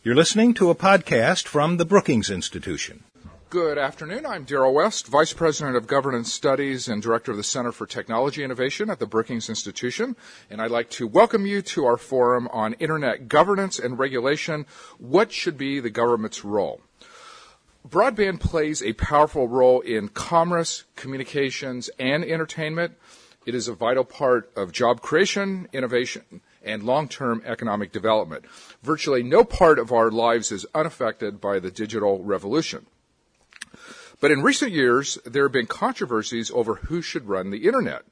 You're listening to a podcast from the Brookings Institution. Good afternoon. I'm Darrell West, Vice President of Governance Studies and Director of the Center for Technology Innovation at the Brookings Institution. And I'd like to welcome you to our forum on Internet governance and regulation. What should be the government's role? Broadband plays a powerful role in commerce, communications, and entertainment. It is a vital part of job creation, innovation, and long-term economic development. Virtually no part of our lives is unaffected by the digital revolution. But in recent years, there have been controversies over who should run the Internet.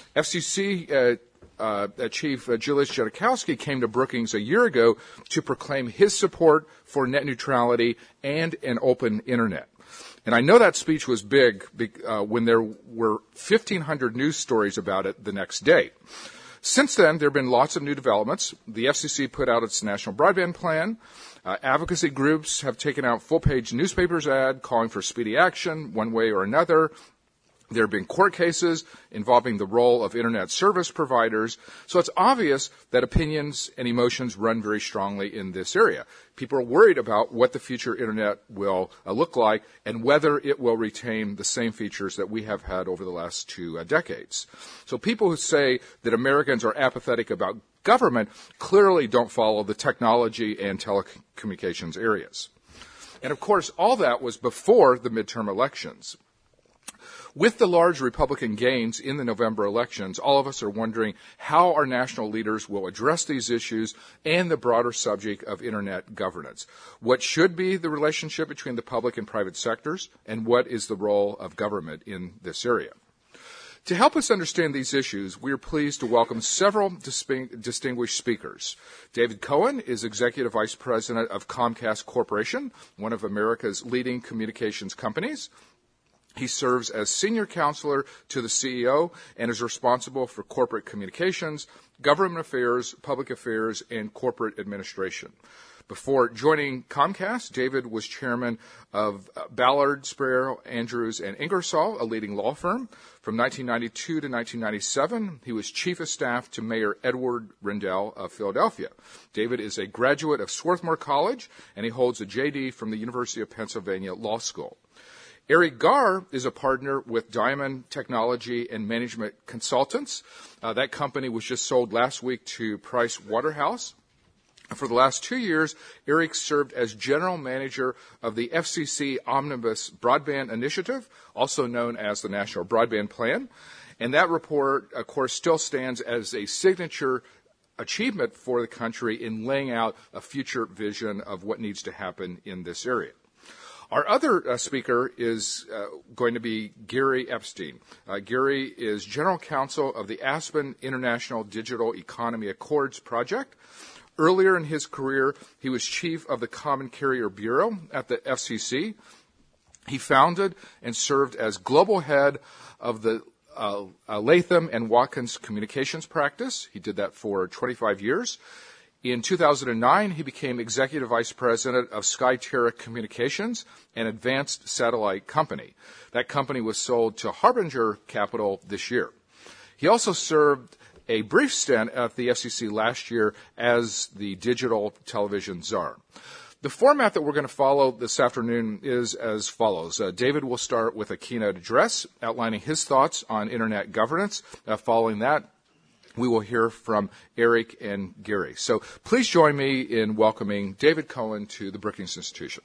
FCC Chief Julius Genachowski came to Brookings a year ago to proclaim his support for net neutrality and an open Internet. And I know that speech was big when there were 1,500 news stories about it the next day. Since then, there have been lots of new developments. The FCC put out its National Broadband Plan. Advocacy groups have taken out full-page newspapers ad calling for speedy action one way or another. There have been court cases involving the role of Internet service providers. So it's obvious that opinions and emotions run very strongly in this area. People are worried about what the future Internet will look like and whether it will retain the same features that we have had over the last 2 decades. So people who say that Americans are apathetic about government clearly don't follow the technology and telecommunications areas. And of course, all that was before the midterm elections. With the large Republican gains in the November elections, all of us are wondering how our national leaders will address these issues and the broader subject of Internet governance. What should be the relationship between the public and private sectors, and what is the role of government in this area? To help us understand these issues, we are pleased to welcome several distinguished speakers. David Cohen is Executive Vice President of Comcast Corporation, one of America's leading communications companies. He serves as senior counselor to the CEO and is responsible for corporate communications, government affairs, public affairs, and corporate administration. Before joining Comcast, David was chairman of Ballard, Sparrow, Andrews, and Ingersoll, a leading law firm. From 1992 to 1997, he was chief of staff to Mayor Edward Rendell of Philadelphia. David is a graduate of Swarthmore College, and he holds a JD from the University of Pennsylvania Law School. Eric Garr is a partner with Diamond Technology and Management Consultants. That company was just sold last week to Price Waterhouse. For the last 2 years, Eric served as general manager of the FCC Omnibus Broadband Initiative, also known as the National Broadband Plan. And that report, of course, still stands as a signature achievement for the country in laying out a future vision of what needs to happen in this area. Our other speaker is going to be Gary Epstein. Gary is general counsel of the Aspen International Digital Economy Accords Project. Earlier in his career, he was chief of the Common Carrier Bureau at the FCC. He founded and served as global head of the Latham and Watkins communications practice. He did that for 25 years. In 2009, he became executive vice president of Skyterra Communications, an advanced satellite company. That company was sold to Harbinger Capital this year. He also served a brief stint at the FCC last year as the digital television czar. The format that we're going to follow this afternoon is as follows. David will start with a keynote address outlining his thoughts on Internet governance. Following that, we will hear from Eric and Gary. So please join me in welcoming David Cohen to the Brookings Institution.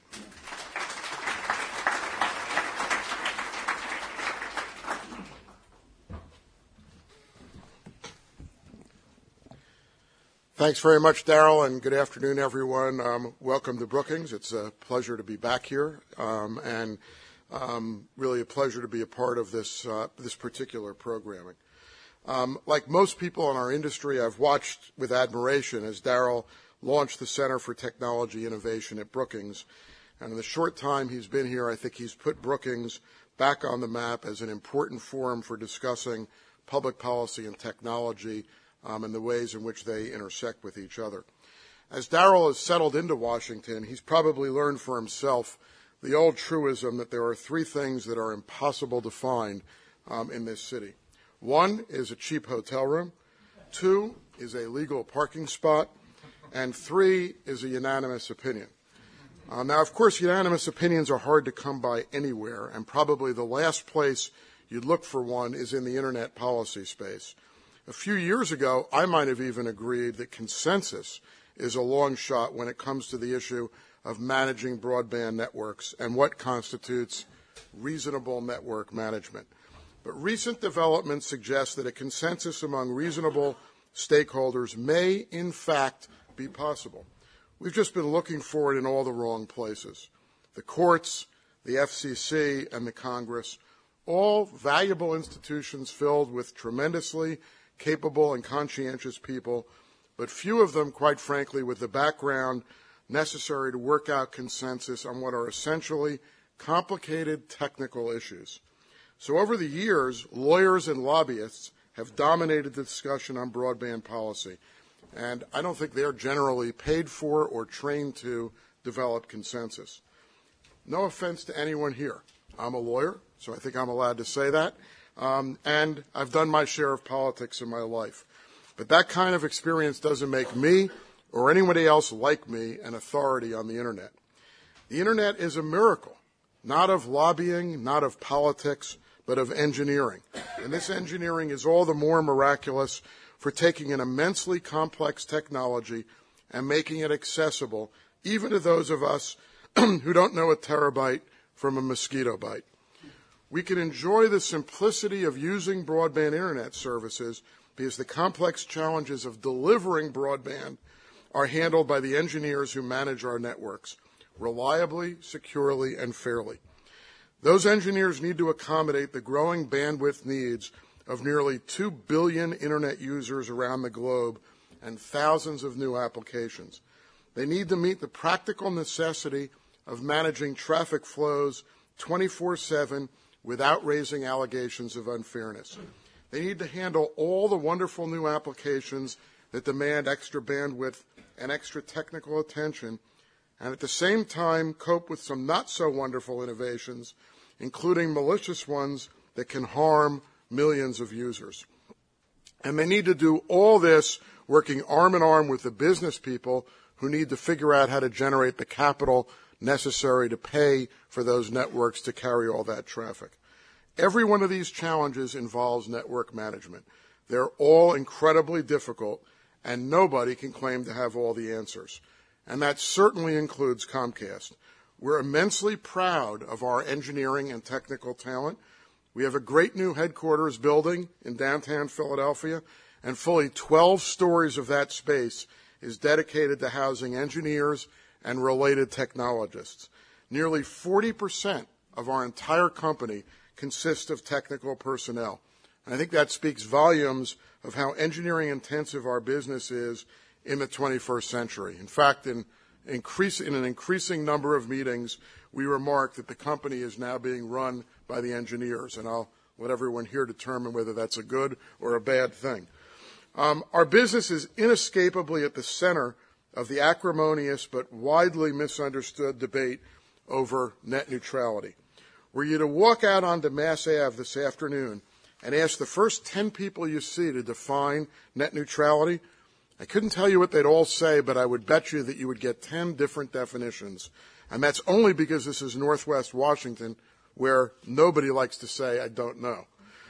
Thanks very much, Darrell, and good afternoon, everyone. Welcome to Brookings. It's a pleasure to be back here, and really a pleasure to be a part of this particular programming. Like most people in our industry, I've watched with admiration as Darrell launched the Center for Technology Innovation at Brookings. And in the short time he's been here, I think he's put Brookings back on the map as an important forum for discussing public policy and technology and the ways in which they intersect with each other. As Darrell has settled into Washington, he's probably learned for himself the old truism that there are three things that are impossible to find in this city. One is a cheap hotel room. Two is a legal parking spot. and 3 is a unanimous opinion. Now, of course, unanimous opinions are hard to come by anywhere, and probably the last place you'd look for one is in the Internet policy space. A few years ago, I might have even agreed that consensus is a long shot when it comes to the issue of managing broadband networks and what constitutes reasonable network management. But recent developments suggest that a consensus among reasonable stakeholders may, in fact, be possible. We've just been looking for it in all the wrong places. The courts, the FCC, and the Congress, all valuable institutions filled with tremendously capable and conscientious people, but few of them, quite frankly, with the background necessary to work out consensus on what are essentially complicated technical issues. So over the years, lawyers and lobbyists have dominated the discussion on broadband policy, and I don't think they're generally paid for or trained to develop consensus. No offense to anyone here. I'm a lawyer, so I think I'm allowed to say that, and I've done my share of politics in my life. But that kind of experience doesn't make me or anybody else like me an authority on the Internet. The Internet is a miracle, not of lobbying, not of politics, but of engineering. And this engineering is all the more miraculous for taking an immensely complex technology and making it accessible, even to those of us who don't know a terabyte from a mosquito bite. We can enjoy the simplicity of using broadband Internet services because the complex challenges of delivering broadband are handled by the engineers who manage our networks, reliably, securely, and fairly. Those engineers need to accommodate the growing bandwidth needs of nearly 2 billion Internet users around the globe and thousands of new applications. They need to meet the practical necessity of managing traffic flows 24/7 without raising allegations of unfairness. They need to handle all the wonderful new applications that demand extra bandwidth and extra technical attention, and at the same time cope with some not-so-wonderful innovations, including malicious ones that can harm millions of users. And they need to do all this working arm in arm with the business people who need to figure out how to generate the capital necessary to pay for those networks to carry all that traffic. Every one of these challenges involves network management. They're all incredibly difficult, and nobody can claim to have all the answers. And that certainly includes Comcast. We're immensely proud of our engineering and technical talent. We have a great new headquarters building in downtown Philadelphia, and fully 12 stories of that space is dedicated to housing engineers and related technologists. Nearly 40% of our entire company consists of technical personnel. And I think that speaks volumes of how engineering intensive our business is in the 21st century. In fact, in an increasing number of meetings, we remark that the company is now being run by the engineers, and I'll let everyone here determine whether that's a good or a bad thing. Our business is inescapably at the center of the acrimonious but widely misunderstood debate over net neutrality. Were you to walk out onto Mass Ave this afternoon and ask the first 10 people you see to define net neutrality, I couldn't tell you what they'd all say, but I would bet you that you would get 10 different definitions. And that's only because this is Northwest Washington, where nobody likes to say, I don't know.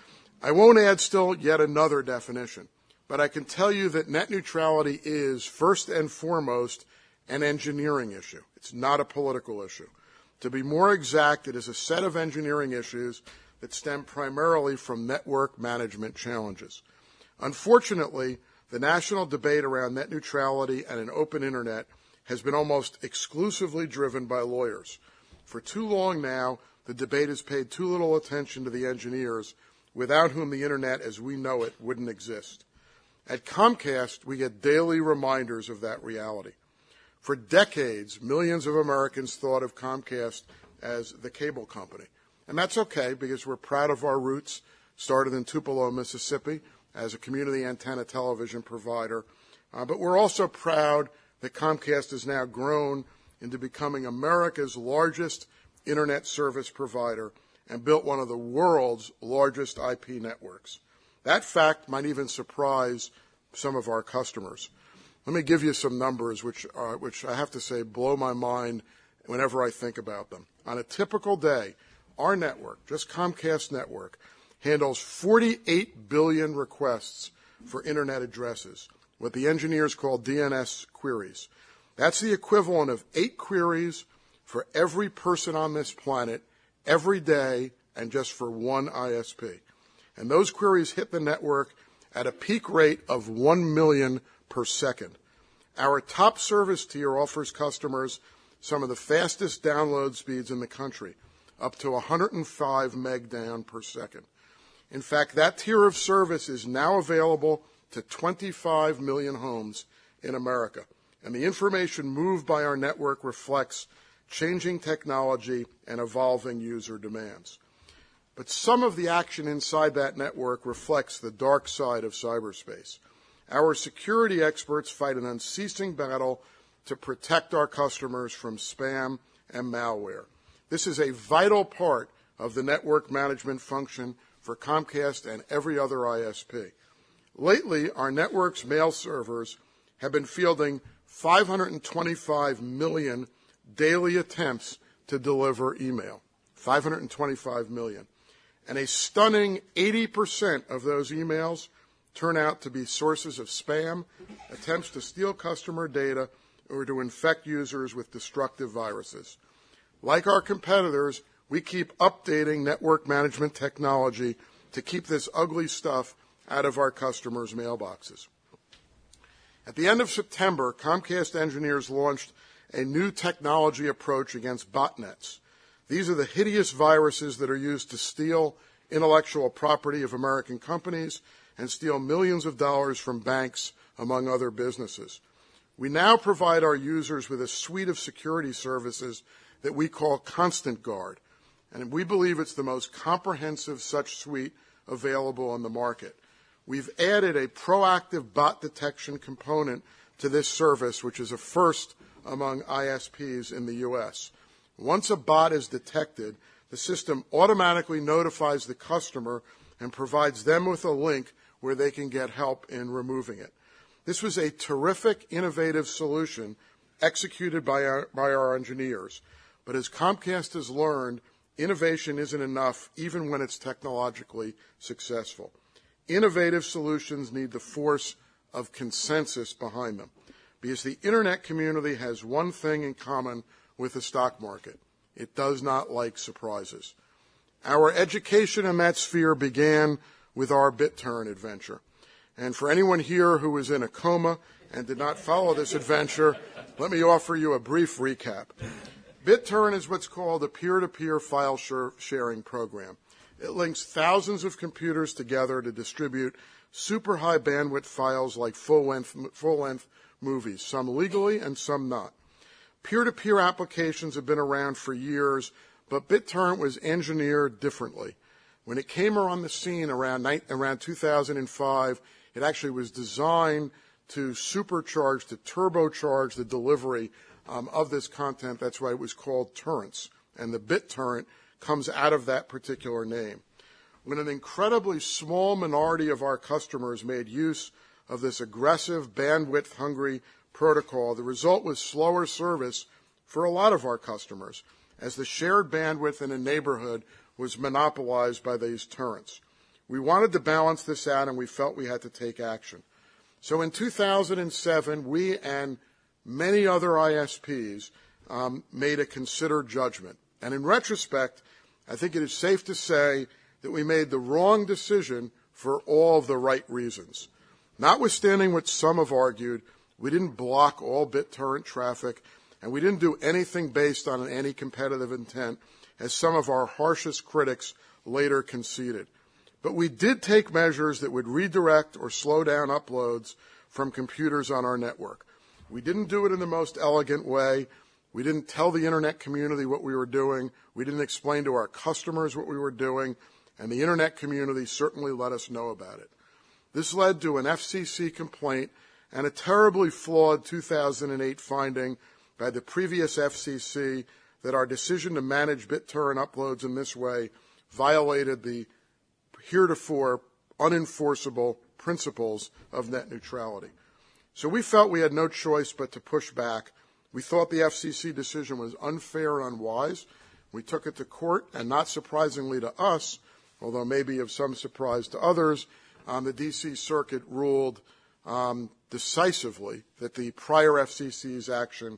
I won't add still yet another definition, but I can tell you that net neutrality is, first and foremost, an engineering issue. It's not a political issue. To be more exact, it is a set of engineering issues that stem primarily from network management challenges. Unfortunately, the national debate around net neutrality and an open Internet has been almost exclusively driven by lawyers. For too long now, the debate has paid too little attention to the engineers, without whom the Internet as we know it wouldn't exist. At Comcast, we get daily reminders of that reality. For decades, millions of Americans thought of Comcast as the cable company. And that's okay, because we're proud of our roots, started in Tupelo, Mississippi, as a community antenna television provider. But we're also proud that Comcast has now grown into becoming America's largest Internet service provider and built one of the world's largest IP networks. That fact might even surprise some of our customers. Let me give you some numbers which I have to say blow my mind whenever I think about them. On a typical day, our network, just Comcast network, handles 48 billion requests for Internet addresses, what the engineers call DNS queries. That's the equivalent of 8 queries for every person on this planet every day and just for one ISP. And those queries hit the network at a peak rate of 1 million per second. Our top service tier offers customers some of the fastest download speeds in the country, up to 105 meg down per second. In fact, that tier of service is now available to 25 million homes in America. And the information moved by our network reflects changing technology and evolving user demands. But some of the action inside that network reflects the dark side of cyberspace. Our security experts fight an unceasing battle to protect our customers from spam and malware. This is a vital part of the network management function for Comcast and every other ISP. Lately, our network's mail servers have been fielding 525 million daily attempts to deliver email. 525 million. And a stunning 80% of those emails turn out to be sources of spam, attempts to steal customer data, or to infect users with destructive viruses. Like our competitors, we keep updating network management technology to keep this ugly stuff out of our customers' mailboxes. At the end of September, Comcast engineers launched a new technology approach against botnets. These are the hideous viruses that are used to steal intellectual property of American companies and steal millions of dollars from banks, among other businesses. We now provide our users with a suite of security services that we call Constant Guard, and we believe it's the most comprehensive such suite available on the market. We've added a proactive bot detection component to this service, which is a first among ISPs in the U.S. Once a bot is detected, the system automatically notifies the customer and provides them with a link where they can get help in removing it. This was a terrific, innovative solution executed by our engineers. But as Comcast has learned, innovation isn't enough even when it's technologically successful. Innovative solutions need the force of consensus behind them, because the Internet community has one thing in common with the stock market. It does not like surprises. Our education in that sphere began with our BitTorrent adventure. And for anyone here who was in a coma and did not follow this adventure, let me offer you a brief recap. BitTorrent is what's called a peer-to-peer file sharing program. It links thousands of computers together to distribute super high bandwidth files like full-length movies, some legally and some not. Peer-to-peer applications have been around for years, but BitTorrent was engineered differently. When it came on the scene around 2005, it actually was designed to supercharge, to turbocharge the delivery of this content. That's why it was called torrents, and the BitTorrent comes out of that particular name. When an incredibly small minority of our customers made use of this aggressive, bandwidth-hungry protocol, the result was slower service for a lot of our customers, as the shared bandwidth in a neighborhood was monopolized by these torrents. We wanted to balance this out, and we felt we had to take action. So in 2007, we and many other ISPs made a considered judgment. And in retrospect, I think it is safe to say that we made the wrong decision for all of the right reasons. Notwithstanding what some have argued, we didn't block all BitTorrent traffic, and we didn't do anything based on an anti-competitive intent, as some of our harshest critics later conceded. But we did take measures that would redirect or slow down uploads from computers on our network. We didn't do it in the most elegant way. We didn't tell the Internet community what we were doing. We didn't explain to our customers what we were doing, and the Internet community certainly let us know about it. This led to an FCC complaint and a terribly flawed 2008 finding by the previous FCC that our decision to manage BitTorrent uploads in this way violated the heretofore unenforceable principles of net neutrality. So we felt we had no choice but to push back. We thought the FCC decision was unfair and unwise. We took it to court, and not surprisingly to us, although maybe of some surprise to others, the D.C. Circuit ruled decisively that the prior FCC's action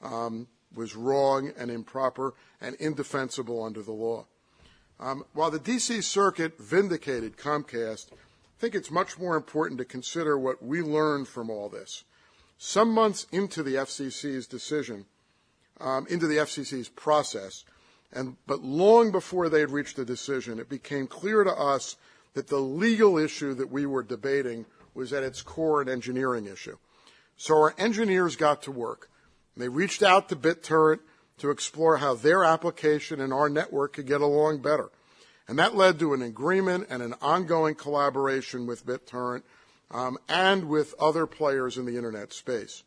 was wrong and improper and indefensible under the law. While the D.C. Circuit vindicated Comcast, I think it's much more important to consider what we learned from all this. Some months into the FCC's decision, into the FCC's process, but long before they had reached a decision, it became clear to us that the legal issue that we were debating was at its core an engineering issue. So our engineers got to work. They reached out to BitTorrent to explore how their application and our network could get along better. And that led to an agreement and an ongoing collaboration with BitTorrent and with other players in the Internet space.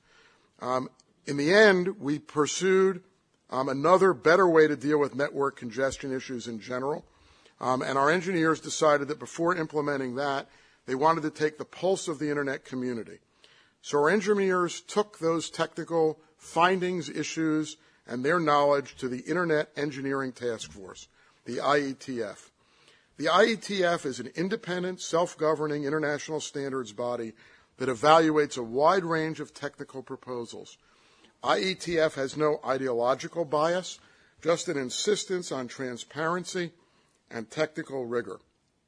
In the end, we pursued another better way to deal with network congestion issues in general. And our engineers decided that before implementing that, they wanted to take the pulse of the Internet community. So our engineers took those technical findings, issues, and their knowledge to the Internet Engineering Task Force, the IETF. The IETF is an independent, self-governing international standards body that evaluates a wide range of technical proposals. IETF has no ideological bias, just an insistence on transparency and technical rigor.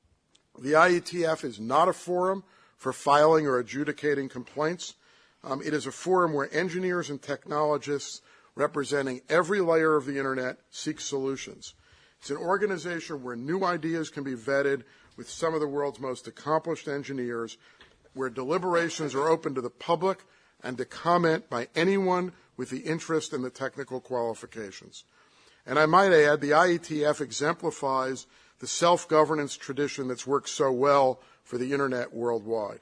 The IETF is not a forum for filing or adjudicating complaints. It is a forum where engineers and technologists representing every layer of the Internet seek solutions. It's an organization where new ideas can be vetted with some of the world's most accomplished engineers, where deliberations are open to the public and to comment by anyone with the interest in the technical qualifications. And I might add, the IETF exemplifies the self-governance tradition that's worked so well for the Internet worldwide.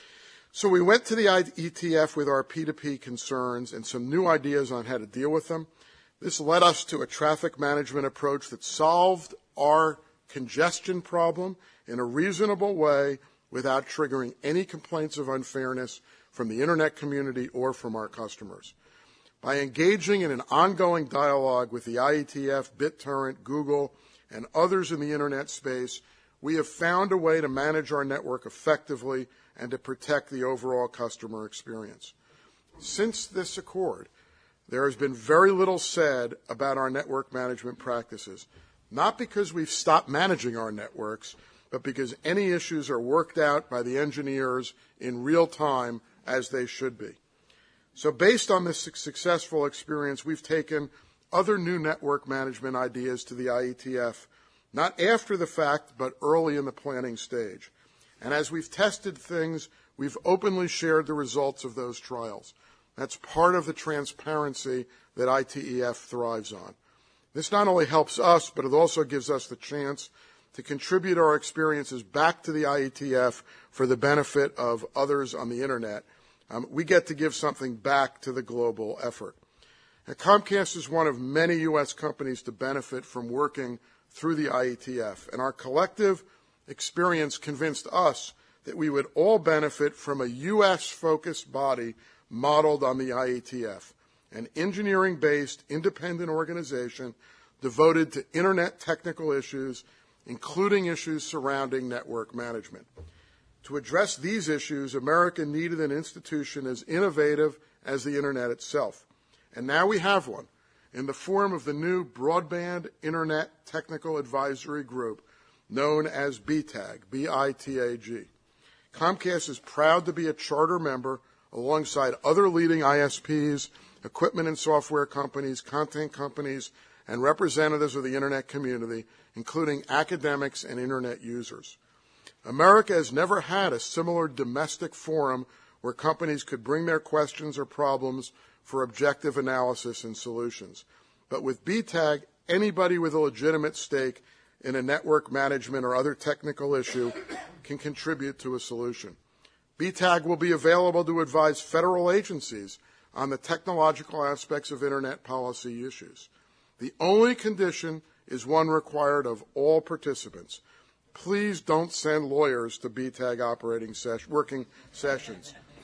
So we went to the IETF with our P2P concerns and some new ideas on how to deal with them. This led us to a traffic management approach that solved our congestion problem in a reasonable way without triggering any complaints of unfairness from the Internet community or from our customers. By engaging in an ongoing dialogue with the IETF, BitTorrent, Google, and others in the Internet space, we have found a way to manage our network effectively and to protect the overall customer experience. Since this accord, there has been very little said about our network management practices, not because we've stopped managing our networks, but because any issues are worked out by the engineers in real time as they should be. So based on this successful experience, we've taken other new network management ideas to the IETF, not after the fact, but early in the planning stage. And as we've tested things, we've openly shared the results of those trials. That's part of the transparency that IETF thrives on. This not only helps us, but it also gives us the chance to contribute our experiences back to the IETF for the benefit of others on the Internet. We get to give something back to the global effort. Now, Comcast is one of many U.S. companies to benefit from working through the IETF, and our collective experience convinced us that we would all benefit from a U.S.-focused body modeled on the IETF, an engineering-based independent organization devoted to Internet technical issues, including issues surrounding network management. To address these issues, America needed an institution as innovative as the Internet itself. And now we have one in the form of the new Broadband Internet Technical Advisory Group, known as BITAG, B-I-T-A-G. Comcast is proud to be a charter member alongside other leading ISPs, equipment and software companies, content companies, and representatives of the Internet community, including academics and Internet users. America has never had a similar domestic forum where companies could bring their questions or problems for objective analysis and solutions. But with BTAG, anybody with a legitimate stake in a network management or other technical issue can contribute to a solution. BTAG will be available to advise federal agencies on the technological aspects of Internet policy issues. The only condition is one required of all participants. Please don't send lawyers to BTAG working sessions.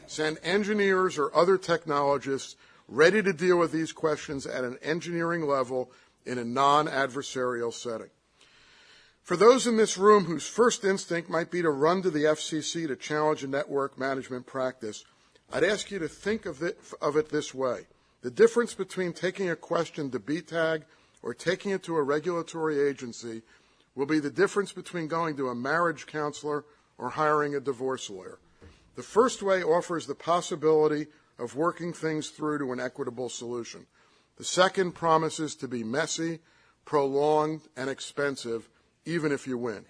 Send engineers or other technologists ready to deal with these questions at an engineering level in a non-adversarial setting. For those in this room whose first instinct might be to run to the FCC to challenge a network management practice, I'd ask you to think of it this way. The difference between taking a question to BTAG or taking it to a regulatory agency will be the difference between going to a marriage counselor or hiring a divorce lawyer. The first way offers the possibility of working things through to an equitable solution. The second promises to be messy, prolonged, and expensive, even if you win.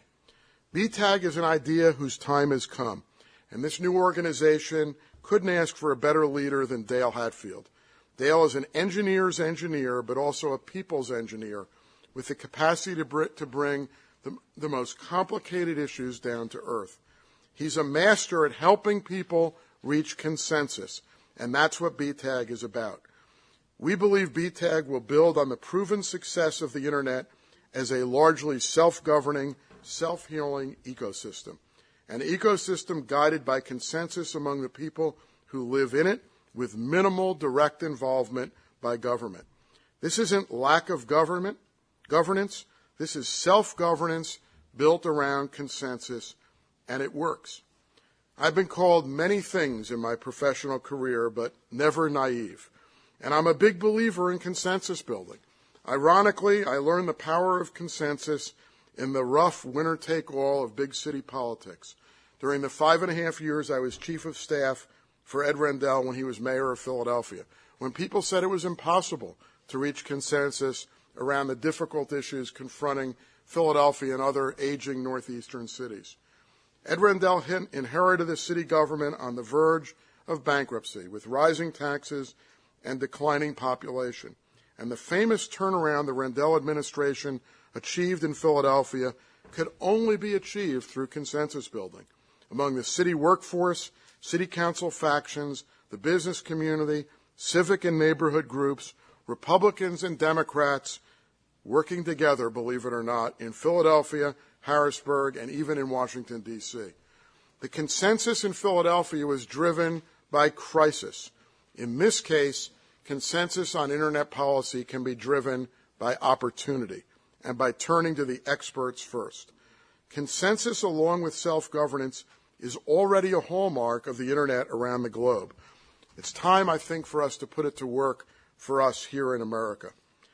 BTAG is an idea whose time has come, and this new organization couldn't ask for a better leader than Dale Hatfield. Dale is an engineer's engineer, but also a people's engineer, with the capacity to bring the most complicated issues down to earth. He's a master at helping people reach consensus, and that's what BTAG is about. We believe BTAG will build on the proven success of the Internet as a largely self-governing, self-healing ecosystem, an ecosystem guided by consensus among the people who live in it with minimal direct involvement by government. This isn't lack of governance. This is self-governance built around consensus, and it works. I've been called many things in my professional career, but never naive. And I'm a big believer in consensus building. Ironically, I learned the power of consensus in the rough winner-take-all of big city politics. During the 5.5 years I was chief of staff for Ed Rendell when he was mayor of Philadelphia, when people said it was impossible to reach consensus around the difficult issues confronting Philadelphia and other aging northeastern cities. Ed Rendell inherited a city government on the verge of bankruptcy, with rising taxes and declining population. And the famous turnaround the Rendell administration achieved in Philadelphia could only be achieved through consensus building among the city workforce, city council factions, the business community, civic and neighborhood groups, Republicans and Democrats working together, believe it or not, in Philadelphia, Harrisburg, and even in Washington, D.C. The consensus in Philadelphia was driven by crisis. In this case, consensus on Internet policy can be driven by opportunity and by turning to the experts first. Consensus, along with self-governance, is already a hallmark of the Internet around the globe. It's time, I think, for us to put it to work for us here in America.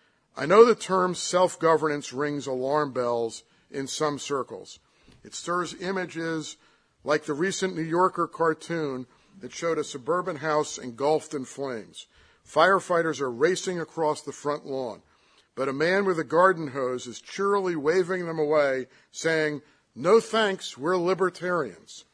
I know the term self-governance rings alarm bells in some circles. It stirs images like the recent New Yorker cartoon that showed a suburban house engulfed in flames. Firefighters are racing across the front lawn, but a man with a garden hose is cheerily waving them away, saying, "No thanks, we're libertarians."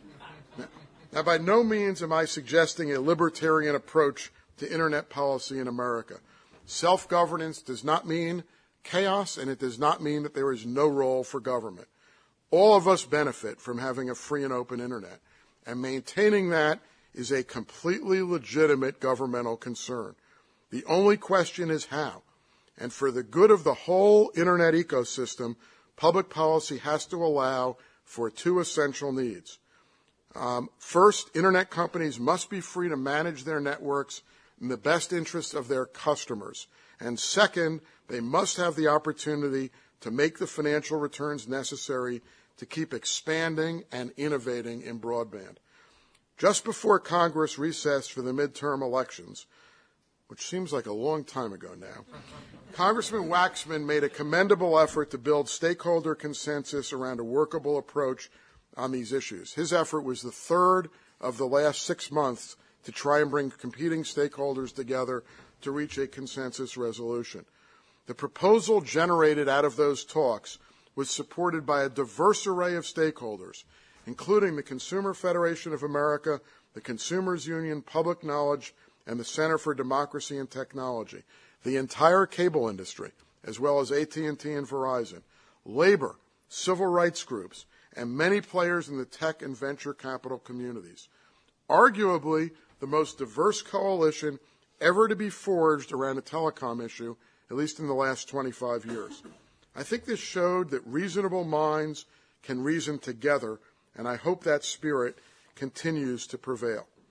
Now, by no means am I suggesting a libertarian approach to Internet policy in America. Self-governance does not mean chaos, and it does not mean that there is no role for government. All of us benefit from having a free and open Internet, and maintaining that is a completely legitimate governmental concern. The only question is how. And for the good of the whole Internet ecosystem, public policy has to allow for two essential needs. First, Internet companies must be free to manage their networks in the best interest of their customers. And second, they must have the opportunity to make the financial returns necessary to keep expanding and innovating in broadband. Just before Congress recessed for the midterm elections, which seems like a long time ago now, Congressman Waxman made a commendable effort to build stakeholder consensus around a workable approach on these issues. His effort was the third of the last 6 months to try and bring competing stakeholders together to reach a consensus resolution. The proposal generated out of those talks was supported by a diverse array of stakeholders, including the Consumer Federation of America, the Consumers Union, Public Knowledge, and the Center for Democracy and Technology, the entire cable industry, as well as AT&T and Verizon, labor, civil rights groups, and many players in the tech and venture capital communities. Arguably, the most diverse coalition ever to be forged around a telecom issue, at least in the last 25 years. I think this showed that reasonable minds can reason together, and I hope that spirit continues to prevail.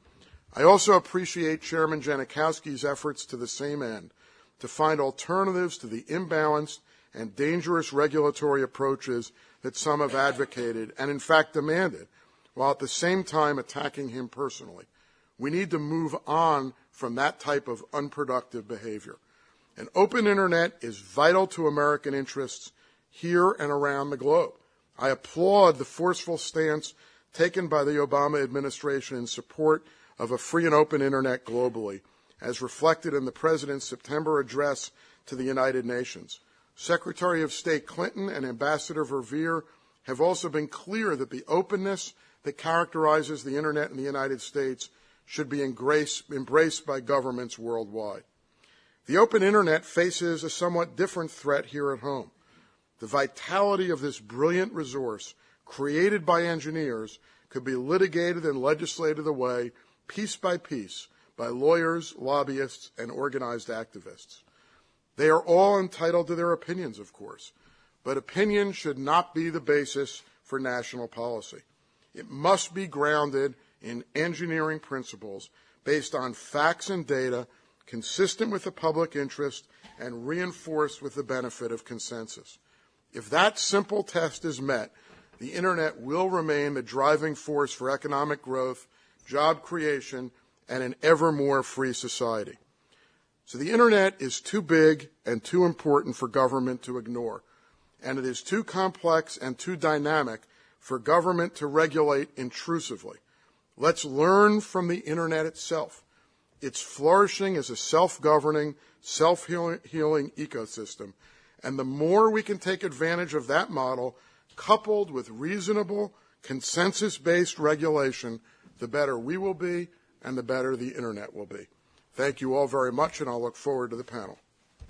I also appreciate Chairman Janikowski's efforts to the same end, to find alternatives to the imbalanced and dangerous regulatory approaches that some have advocated and in fact demanded, while at the same time attacking him personally. We need to move on from that type of unproductive behavior. An open internet is vital to American interests here and around the globe. I applaud the forceful stance taken by the Obama administration in support of a free and open internet globally, as reflected in the President's September address to the United Nations. Secretary of State Clinton and Ambassador Verveer have also been clear that the openness that characterizes the internet in the United States should be embraced by governments worldwide. The open internet faces a somewhat different threat here at home. The vitality of this brilliant resource, created by engineers, could be litigated and legislated away piece by piece by lawyers, lobbyists, and organized activists. They are all entitled to their opinions, of course, but opinion should not be the basis for national policy. It must be grounded in engineering principles based on facts and data consistent with the public interest and reinforced with the benefit of consensus. If that simple test is met, the internet will remain the driving force for economic growth, job creation, and an ever more free society. So the internet is too big and too important for government to ignore, and it is too complex and too dynamic for government to regulate intrusively. Let's learn from the internet itself. It's flourishing as a self-governing, self-healing ecosystem, and the more we can take advantage of that model, coupled with reasonable, consensus-based regulation, the better we will be and the better the internet will be. Thank you all very much, and I'll look forward to the panel.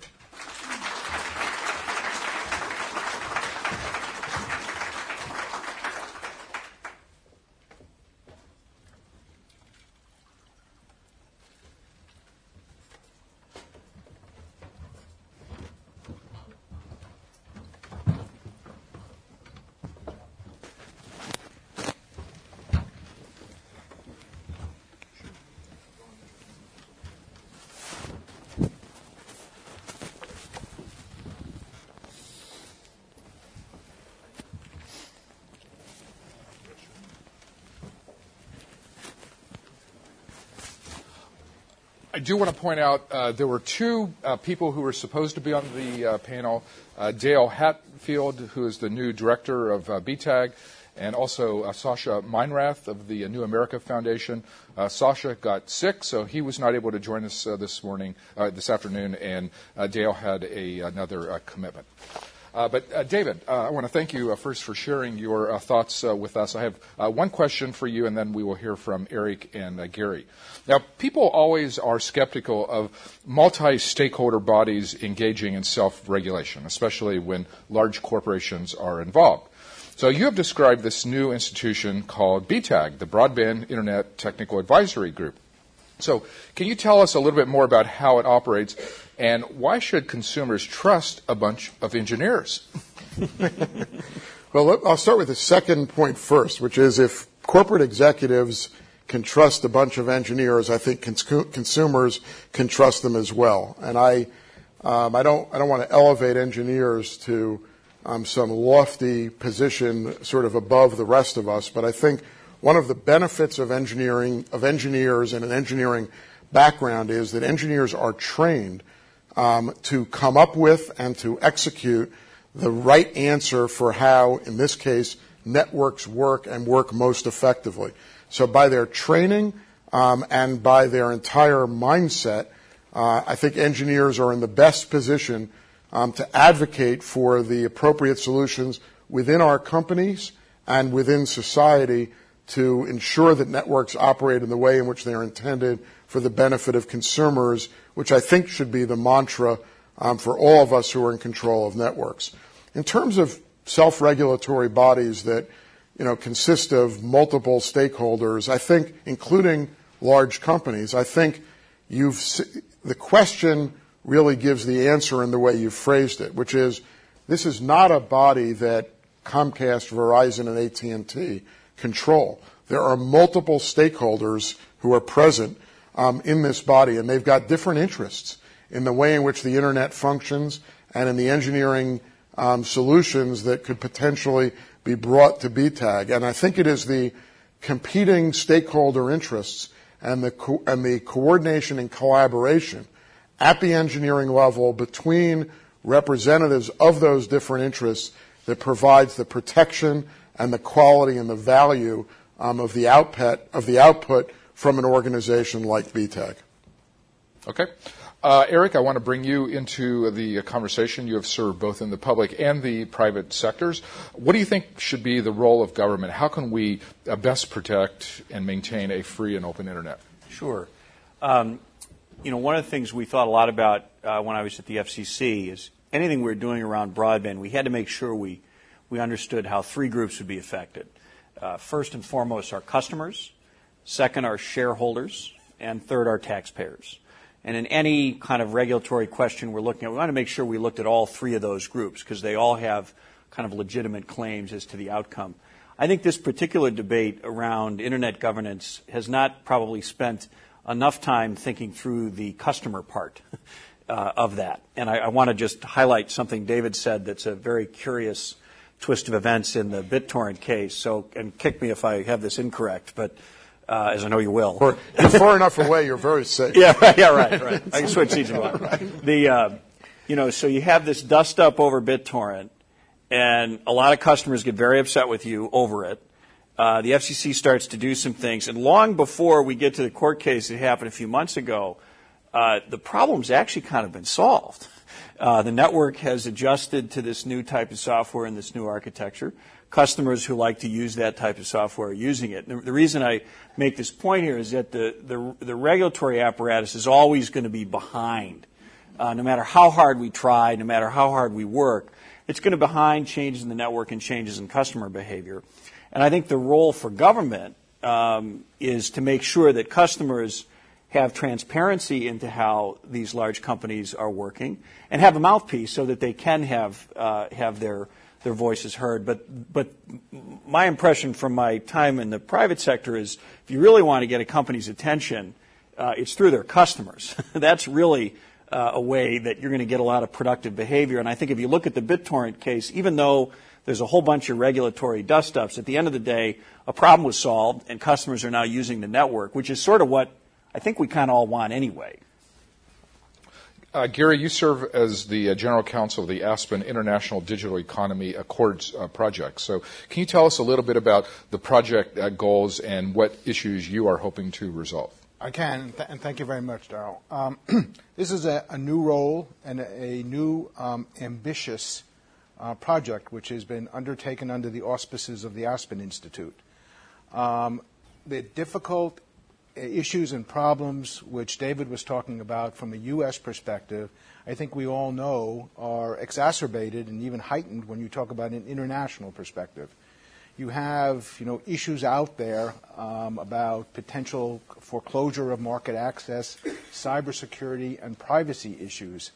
I do want to point out there were two people who were supposed to be on the panel, Dale Hatfield, who is the new director of BTAG, and also Sasha Meinrath of the New America Foundation. Sasha got sick, so he was not able to join us this afternoon, and Dale had another commitment. But David, I want to thank you first for sharing your thoughts with us. I have one question for you, and then we will hear from Eric and Gary. Now, people always are skeptical of multi-stakeholder bodies engaging in self-regulation, especially when large corporations are involved. So you have described this new institution called BTAG, the Broadband Internet Technical Advisory Group. So can you tell us a little bit more about how it operates, and why should consumers trust a bunch of engineers? Well, I'll start with the second point first, which is if corporate executives can trust a bunch of engineers, I think consumers can trust them as well. And I don't want to elevate engineers to some lofty position sort of above the rest of us, but I think one of the benefits of engineers and an engineering background is that engineers are trained to come up with and to execute the right answer for how, in this case, networks work and work most effectively. So by their training and by their entire mindset, I think engineers are in the best position to advocate for the appropriate solutions within our companies and within society to ensure that networks operate in the way in which they are intended for the benefit of consumers, which I think should be the mantra for all of us who are in control of networks. In terms of self-regulatory bodies that consist of multiple stakeholders, I think, including large companies, I think the question really gives the answer in the way you've phrased it, which is this is not a body that Comcast, Verizon, and AT&T control. There are multiple stakeholders who are present in this body, and they've got different interests in the way in which the Internet functions and in the engineering solutions that could potentially be brought to BTAG. And I think it is the competing stakeholder interests and the coordination and collaboration at the engineering level between representatives of those different interests that provides the protection and the quality and the value of the output from an organization like BTAG. Okay. Eric, I want to bring you into the conversation. You have served both in the public and the private sectors. What do you think should be the role of government? How can we best protect and maintain a free and open Internet? Sure. One of the things we thought a lot about when I was at the FCC is anything we were doing around broadband, we had to make sure we understood how three groups would be affected. First and foremost, our customers. Second, our shareholders. And third, our taxpayers. And in any kind of regulatory question we're looking at, we want to make sure we looked at all three of those groups because they all have kind of legitimate claims as to the outcome. I think this particular debate around Internet governance has not probably spent enough time thinking through the customer part of that. And I want to just highlight something David said that's a very curious twist of events in the BitTorrent case. So, and kick me if I have this incorrect, but as I know you will. You're far enough away, you're very safe. Yeah, right. I can switch seats and right. So you have this dust up over BitTorrent, and a lot of customers get very upset with you over it. The FCC starts to do some things, and long before we get to the court case that happened a few months ago, the problem's actually kind of been solved. The network has adjusted to this new type of software and this new architecture. Customers who like to use that type of software are using it. The reason I make this point here is that the regulatory apparatus is always going to be behind. No matter how hard we try, no matter how hard we work, it's going to be behind changes in the network and changes in customer behavior. And I think the role for government is to make sure that customers have transparency into how these large companies are working and have a mouthpiece so that they can have their voices heard. But my impression from my time in the private sector is if you really want to get a company's attention, it's through their customers. That's really a way that you're going to get a lot of productive behavior. And I think if you look at the BitTorrent case, even though there's a whole bunch of regulatory dust-ups, at the end of the day, a problem was solved and customers are now using the network, which is sort of what I think we kind of all want anyway. Gary, you serve as the General Counsel of the Aspen International Digital Economy Accords project. So can you tell us a little bit about the project goals and what issues you are hoping to resolve? I can, and thank you very much, Darrell. This is a new role and a new ambitious project which has been undertaken under the auspices of the Aspen Institute. The difficult issues and problems which David was talking about from a U.S. perspective, I think we all know are exacerbated and even heightened when you talk about an international perspective. You have, issues out there about potential foreclosure of market access, cybersecurity, and privacy issues.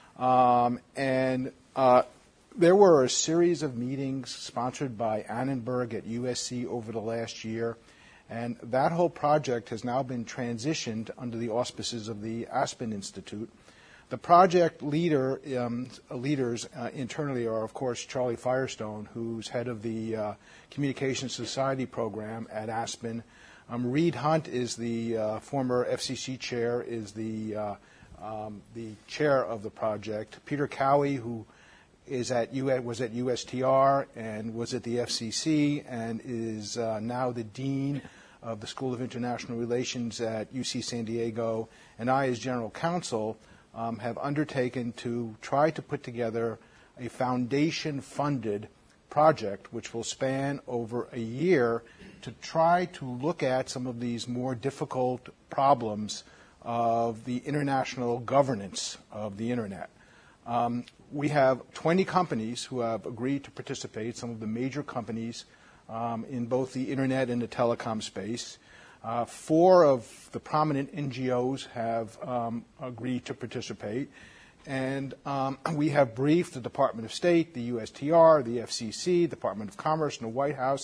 There were a series of meetings sponsored by Annenberg at USC over the last year. And that whole project has now been transitioned under the auspices of the Aspen Institute. The project leaders internally are, of course, Charlie Firestone, who's head of the Communications Society program at Aspen. Reed Hunt is the former FCC chair, is the chair of the project. Peter Cowie, who was at USTR and was at the FCC and is now the dean of the School of International Relations at UC San Diego, and I, as general counsel, have undertaken to try to put together a foundation-funded project which will span over a year to try to look at some of these more difficult problems of the international governance of the Internet. We have 20 companies who have agreed to participate, some of the major companies in both the Internet and the telecom space. 4 of the prominent NGOs have agreed to participate. And we have briefed the Department of State, the USTR, the FCC, Department of Commerce, and the White House.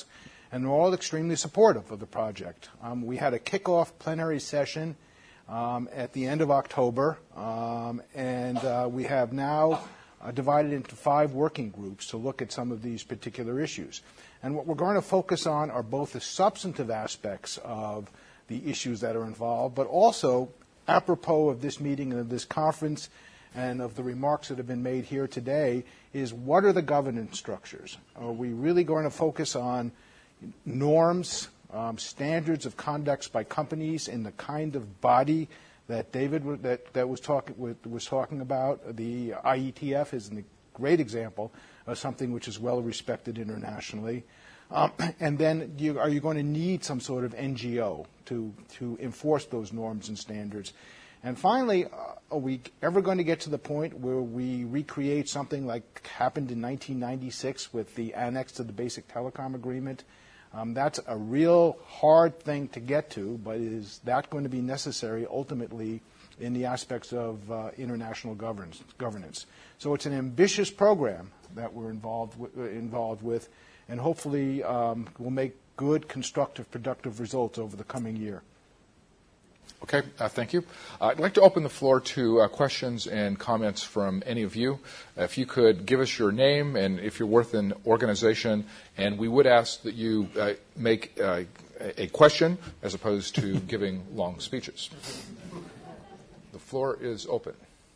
and they're all extremely supportive of the project. We had a kickoff plenary session at the end of October, and we have now divided into 5 working groups to look at some of these particular issues. And what we're going to focus on are both the substantive aspects of the issues that are involved, but also, apropos of this meeting and of this conference and of the remarks that have been made here today, is what are the governance structures? Are we really going to focus on norms, standards of conduct by companies in the kind of body that David was talking about? The IETF is a great example of something which is well respected internationally. And then are you going to need some sort of NGO to enforce those norms and standards? And finally, are we ever going to get to the point where we recreate something like happened in 1996 with the annex to the Basic Telecom Agreement? That's a real hard thing to get to, but is that going to be necessary ultimately in the aspects of international governance? So it's an ambitious program that we're involved with, and hopefully will make good, constructive, productive results over the coming year. Okay, thank you. I'd like to open the floor to questions and comments from any of you. If you could give us your name and if you're with an organization, and we would ask that you make a question as opposed to giving long speeches. The floor is open.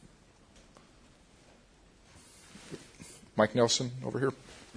Mike Nelson over here.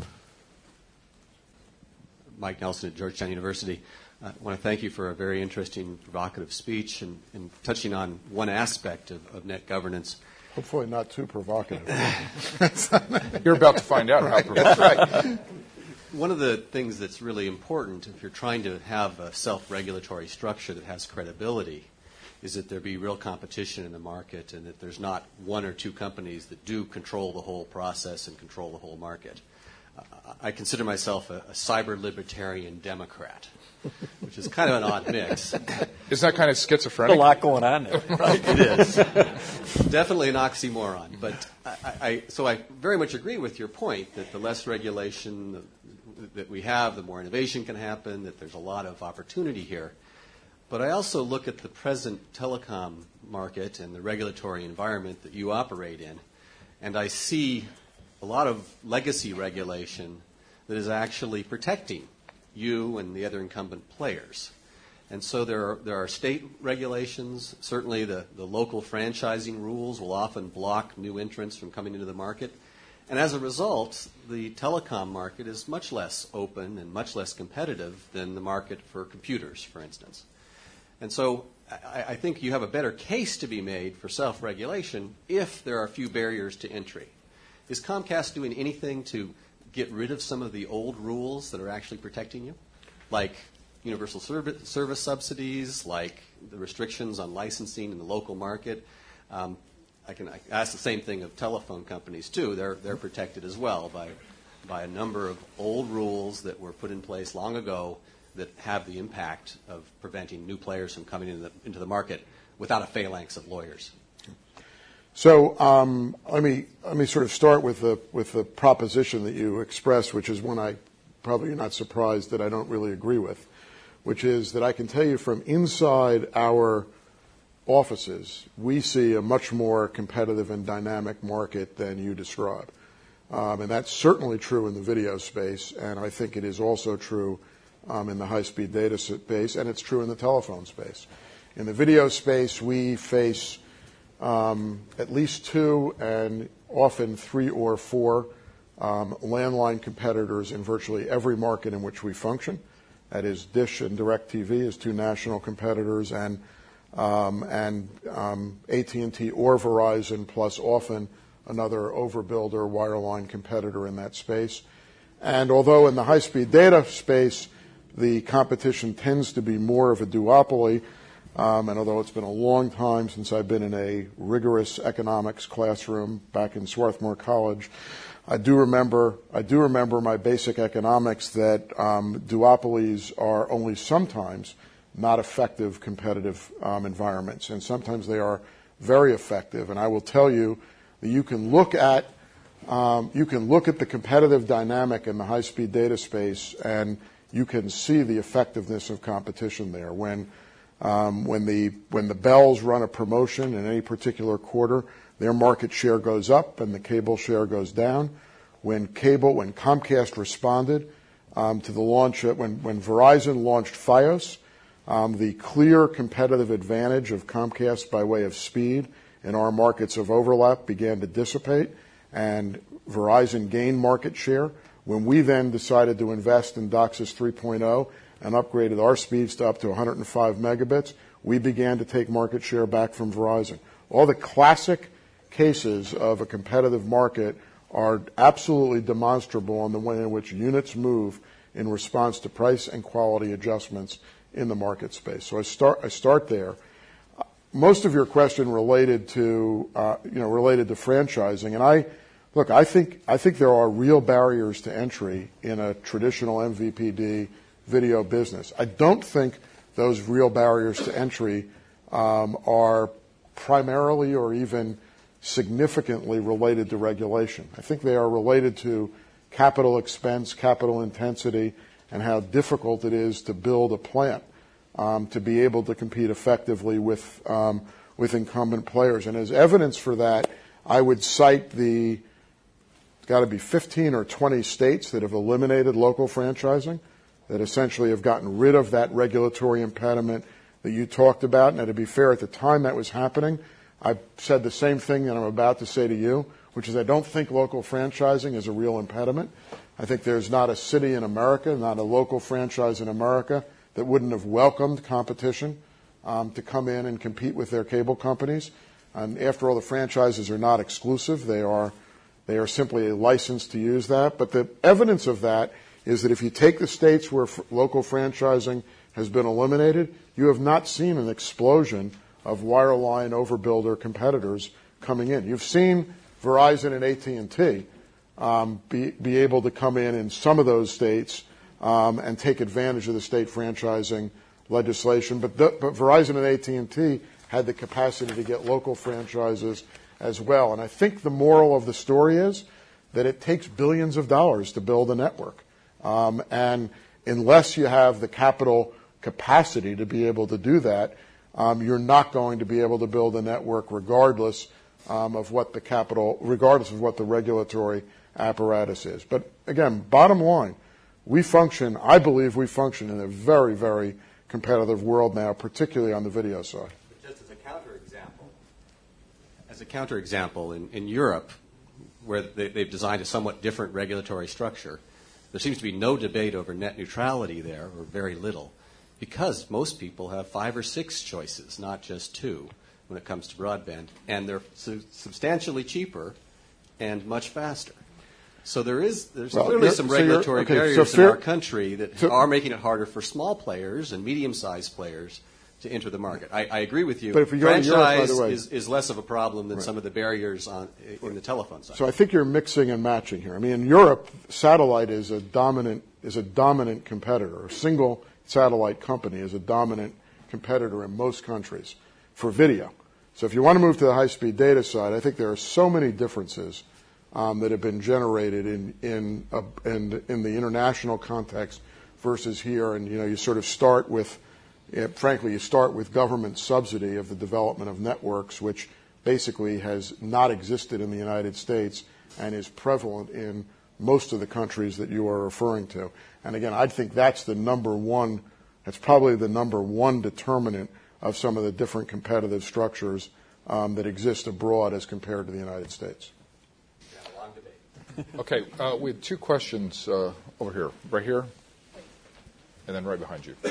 Mike Nelson at Georgetown University. I want to thank you for a very interesting, provocative speech and touching on one aspect of net governance. Hopefully not too provocative. You're about to find out how provocative. One of the things that's really important if you're trying to have a self-regulatory structure that has credibility is that there be real competition in the market and that there's not one or two companies that do control the whole process and control the whole market. I consider myself a cyber-libertarian Democrat, which is kind of an odd mix. Isn't that kind of schizophrenic? A lot going on there. Right, it is. Definitely an oxymoron. But so I very much agree with your point that the less regulation that we have, the more innovation can happen, that there's a lot of opportunity here. But I also look at the present telecom market and the regulatory environment that you operate in, and I see a lot of legacy regulation that is actually protecting you and the other incumbent players. And so there are state regulations. Certainly the local franchising rules will often block new entrants from coming into the market. And as a result, the telecom market is much less open and much less competitive than the market for computers, for instance. And so I think you have a better case to be made for self-regulation if there are a few barriers to entry. Is Comcast doing anything to get rid of some of the old rules that are actually protecting you, like universal service subsidies, like the restrictions on licensing in the local market? I can ask the same thing of telephone companies too. They're protected as well by a number of old rules that were put in place long ago that have the impact of preventing new players from coming into the market without a phalanx of lawyers. So let me sort of start with the proposition that you expressed, which is one I probably you're not surprised that I don't really agree with, which is that I can tell you from inside our offices, we see a much more competitive and dynamic market than you describe. And that's certainly true in the video space, and I think it is also true in the high-speed data space, and it's true in the telephone space. In the video space, we face at least 2 and often 3 or 4 landline competitors in virtually every market in which we function. That is Dish and DirecTV as 2 national competitors, and AT&T or Verizon, plus often another overbuilder wireline competitor in that space. And although in the high-speed data space, the competition tends to be more of a duopoly, and although it's been a long time since I've been in a rigorous economics classroom back in Swarthmore College, I do remember my basic economics that duopolies are only sometimes not effective competitive environments, and sometimes they are very effective. And I will tell you that you can look at the competitive dynamic in the high-speed data space, and you can see the effectiveness of competition there. When the Bells run a promotion in any particular quarter, their market share goes up and the cable share goes down. When Comcast responded to the launch, when Verizon launched Fios, the clear competitive advantage of Comcast by way of speed in our markets of overlap began to dissipate, and Verizon gained market share. When we then decided to invest in DOCSIS 3.0 and upgraded our speeds to up to 105 megabits, we began to take market share back from Verizon. All the classic cases of a competitive market are absolutely demonstrable in the way in which units move in response to price and quality adjustments in the market space. So I start there. Most of your question related to franchising, and I think there are real barriers to entry in a traditional MVPD video business. I don't think those real barriers to entry are primarily or even significantly related to regulation. I think they are related to capital expense, capital intensity, and how difficult it is to build a plant to be able to compete effectively with incumbent players. And as evidence for that, I would cite it's got to be 15 or 20 states that have eliminated local franchising, that essentially have gotten rid of that regulatory impediment that you talked about. And to be fair, at the time that was happening, I said the same thing that I'm about to say to you, which is I don't think local franchising is a real impediment. I think there's not a city in America, not a local franchise in America that wouldn't have welcomed competition to come in and compete with their cable companies. And after all, the franchises are not exclusive. They are simply a license to use that. But the evidence of that is that if you take the states where local franchising has been eliminated, you have not seen an explosion of wireline overbuilder competitors coming in. You've seen Verizon and AT&T be able to come in some of those states and take advantage of the state franchising legislation. But Verizon and AT&T had the capacity to get local franchises as well. And I think the moral of the story is that it takes billions of dollars to build a network. And unless you have the capital capacity to be able to do that, you're not going to be able to build a network regardless of what the regulatory apparatus is. But again, bottom line, I believe we function in a very, very competitive world now, particularly on the video side. But just as a counterexample, in Europe, where they've designed a somewhat different regulatory structure, there seems to be no debate over net neutrality there, or very little, because most people have 5 or 6 choices, not just 2, when it comes to broadband, and they're substantially cheaper and much faster. So there's clearly some regulatory barriers in our country that are making it harder for small players and medium-sized players to enter the market. I agree with you. But if you go franchise to Europe, by the way, is less of a problem than some of the barriers in the telephone side. So I think you're mixing and matching here. I mean, in Europe, satellite is a dominant competitor. A single satellite company is a dominant competitor in most countries for video. So if you want to move to the high-speed data side, I think there are so many differences that have been generated in the international context versus here. And you sort of start with, frankly, you start with government subsidy of the development of networks, which basically has not existed in the United States and is prevalent in most of the countries that you are referring to. And again, I think that's probably the number one determinant of some of the different competitive structures that exist abroad as compared to the United States. Yeah, long debate. Okay, we have 2 questions over here, right here, and then right behind you.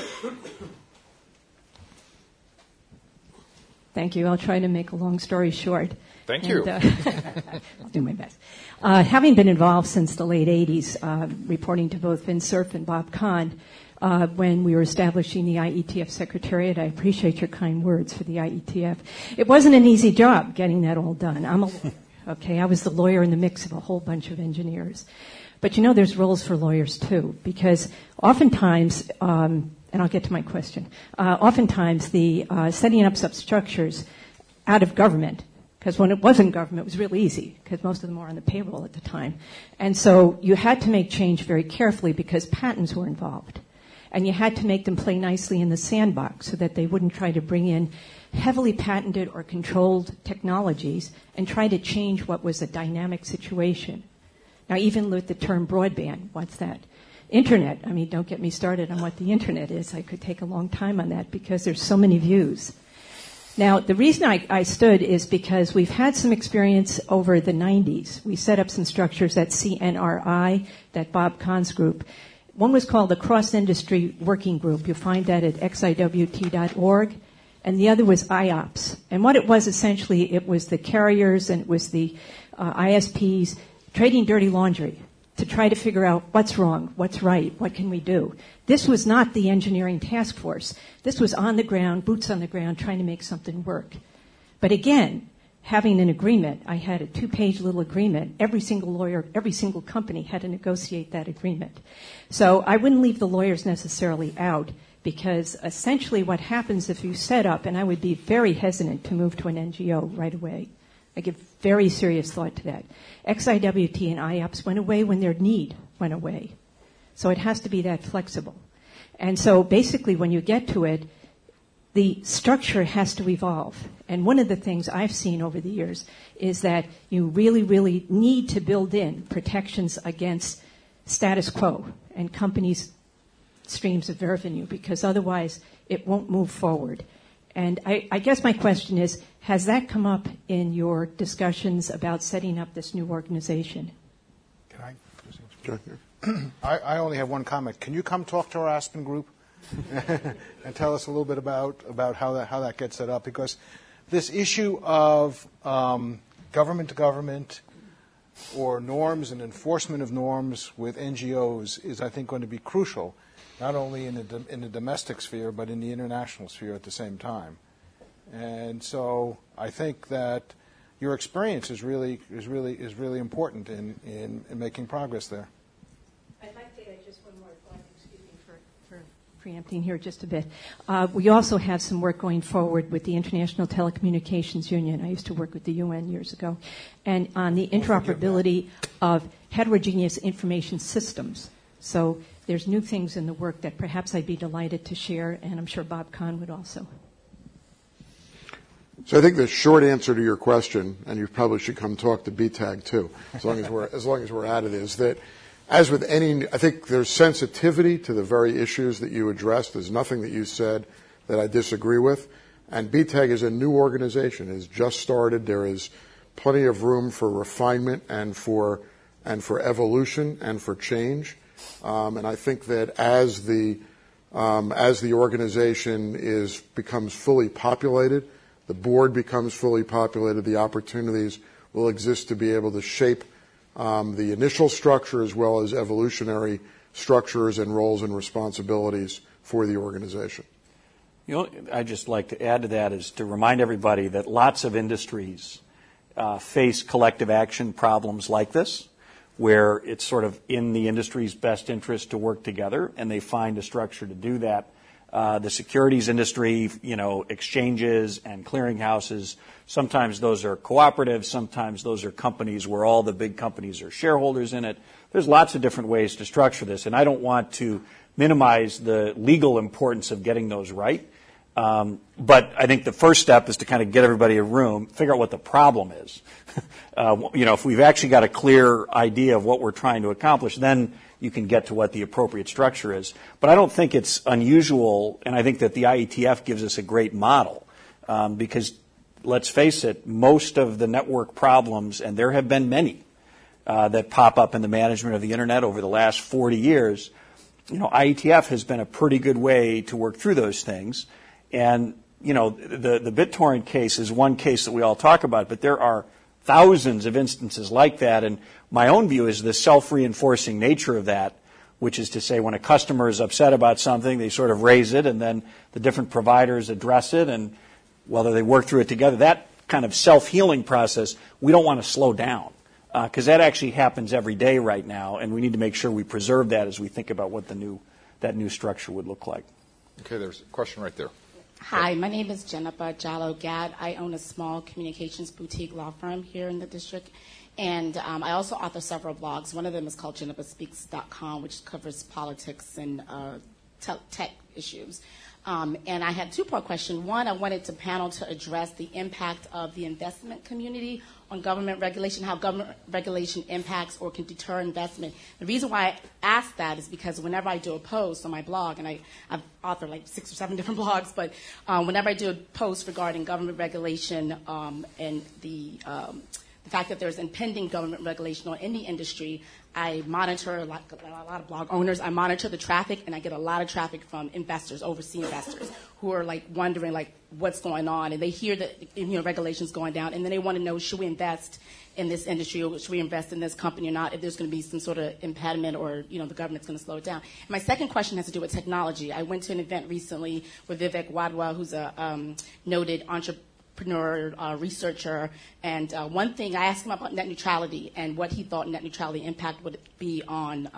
Thank you. I'll try to make a long story short. Thank you. I'll do my best. Having been involved since the late 80s, reporting to both Vint Cerf and Bob Kahn, when we were establishing the IETF Secretariat, I appreciate your kind words for the IETF. It wasn't an easy job getting that all done. I'm a lawyer, okay? I was the lawyer in the mix of a whole bunch of engineers. But there's roles for lawyers too, because oftentimes, and I'll get to my question, oftentimes the setting up substructures out of government, because when it wasn't government, it was really easy, because most of them were on the payroll at the time. And so you had to make change very carefully because patents were involved. And you had to make them play nicely in the sandbox so that they wouldn't try to bring in heavily patented or controlled technologies and try to change what was a dynamic situation. Now, even with the term broadband, what's that? Internet. I mean, don't get me started on what the Internet is. I could take a long time on that because there's so many views. Now, the reason I stood is because we've had some experience over the 90s. We set up some structures at CNRI, that Bob Kahn's group. One was called the Cross-Industry Working Group. You'll find that at xiwt.org. And the other was IOPS. And what it was essentially, it was the carriers and it was the ISPs trading dirty laundry to try to figure out what's wrong, what's right, what can we do. This was not the engineering task force. This was on the ground, boots on the ground, trying to make something work. But again, having an agreement, I had a 2-page little agreement. Every single lawyer, every single company had to negotiate that agreement. So I wouldn't leave the lawyers necessarily out, because essentially what happens if you set up, and I would be very hesitant to move to an NGO right away. I give very serious thought to that. XIWT and IOPS went away when their need went away. So it has to be that flexible. And so basically when you get to it, the structure has to evolve. And one of the things I've seen over the years is that you really, really need to build in protections against status quo and companies' streams of revenue, because otherwise it won't move forward. And I guess my question is, has that come up in your discussions about setting up this new organization? Can I? Sure. I only have one comment. Can you come talk to our Aspen group and tell us a little bit about how that gets set up? Because this issue of government to government or norms and enforcement of norms with NGOs is, I think, going to be crucial, not only in the domestic sphere but in the international sphere at the same time. And so I think that your experience is really important in making progress there. I'd like to add just one more thought. Excuse me for preempting here just a bit. We also have some work going forward with the International Telecommunications Union. I used to work with the UN years ago, and on the interoperability of heterogeneous information systems. So there's new things in the work that perhaps I'd be delighted to share, and I'm sure Bob Kahn would also. So I think the short answer to your question, and you probably should come talk to BTAG too, as long as we're at it, is that as with any, I think there's sensitivity to the very issues that you addressed. There's nothing that you said that I disagree with. And BTAG is a new organization. It has just started. There is plenty of room for refinement and for evolution and for change. And I think that as the organization becomes fully populated, the board becomes fully populated, the opportunities will exist to be able to shape the initial structure as well as evolutionary structures and roles and responsibilities for the organization. I'd just like to add to that is to remind everybody that lots of industries face collective action problems like this, where it's sort of in the industry's best interest to work together, and they find a structure to do that. The securities industry, exchanges and clearinghouses, sometimes those are cooperatives, sometimes those are companies where all the big companies are shareholders in it. There's lots of different ways to structure this, and I don't want to minimize the legal importance of getting those right. But I think the first step is to kind of get everybody in a room, figure out what the problem is. If we've actually got a clear idea of what we're trying to accomplish, then you can get to what the appropriate structure is. But I don't think it's unusual, and I think that the IETF gives us a great model, because let's face it, most of the network problems, and there have been many that pop up in the management of the Internet over the last 40 years, IETF has been a pretty good way to work through those things. And, the BitTorrent case is one case that we all talk about, but there are thousands of instances like that. And my own view is the self-reinforcing nature of that, which is to say when a customer is upset about something, they sort of raise it, and then the different providers address it, and whether they work through it together, that kind of self-healing process, we don't want to slow down, because that actually happens every day right now, and we need to make sure we preserve that as we think about what that new structure would look like. Okay, there's a question right there. Hi, my name is Jennifer Jallo-Gadd. I own a small communications boutique law firm here in the district, and I also author several blogs. One of them is called JenniferSpeaks.com, which covers politics and tech issues. And I had a two-part question. One, I wanted the panel to address the impact of the investment community on government regulation, how government regulation impacts or can deter investment. The reason why I ask that is because whenever I do a post on my blog, and I've authored like 6 or 7 different blogs, but whenever I do a post regarding government regulation and the fact that there's impending government regulation on any industry, I monitor, like a lot of blog owners, I monitor the traffic, and I get a lot of traffic from investors, overseas investors, who are like wondering like what's going on, and they hear that regulations going down, and then they want to know, should we invest in this industry or should we invest in this company or not, if there's going to be some sort of impediment or the government's going to slow it down. And my second question has to do with technology. I went to an event recently with Vivek Wadhwa, who's a noted entrepreneur, researcher, and one thing I asked him about net neutrality and what he thought net neutrality impact would be on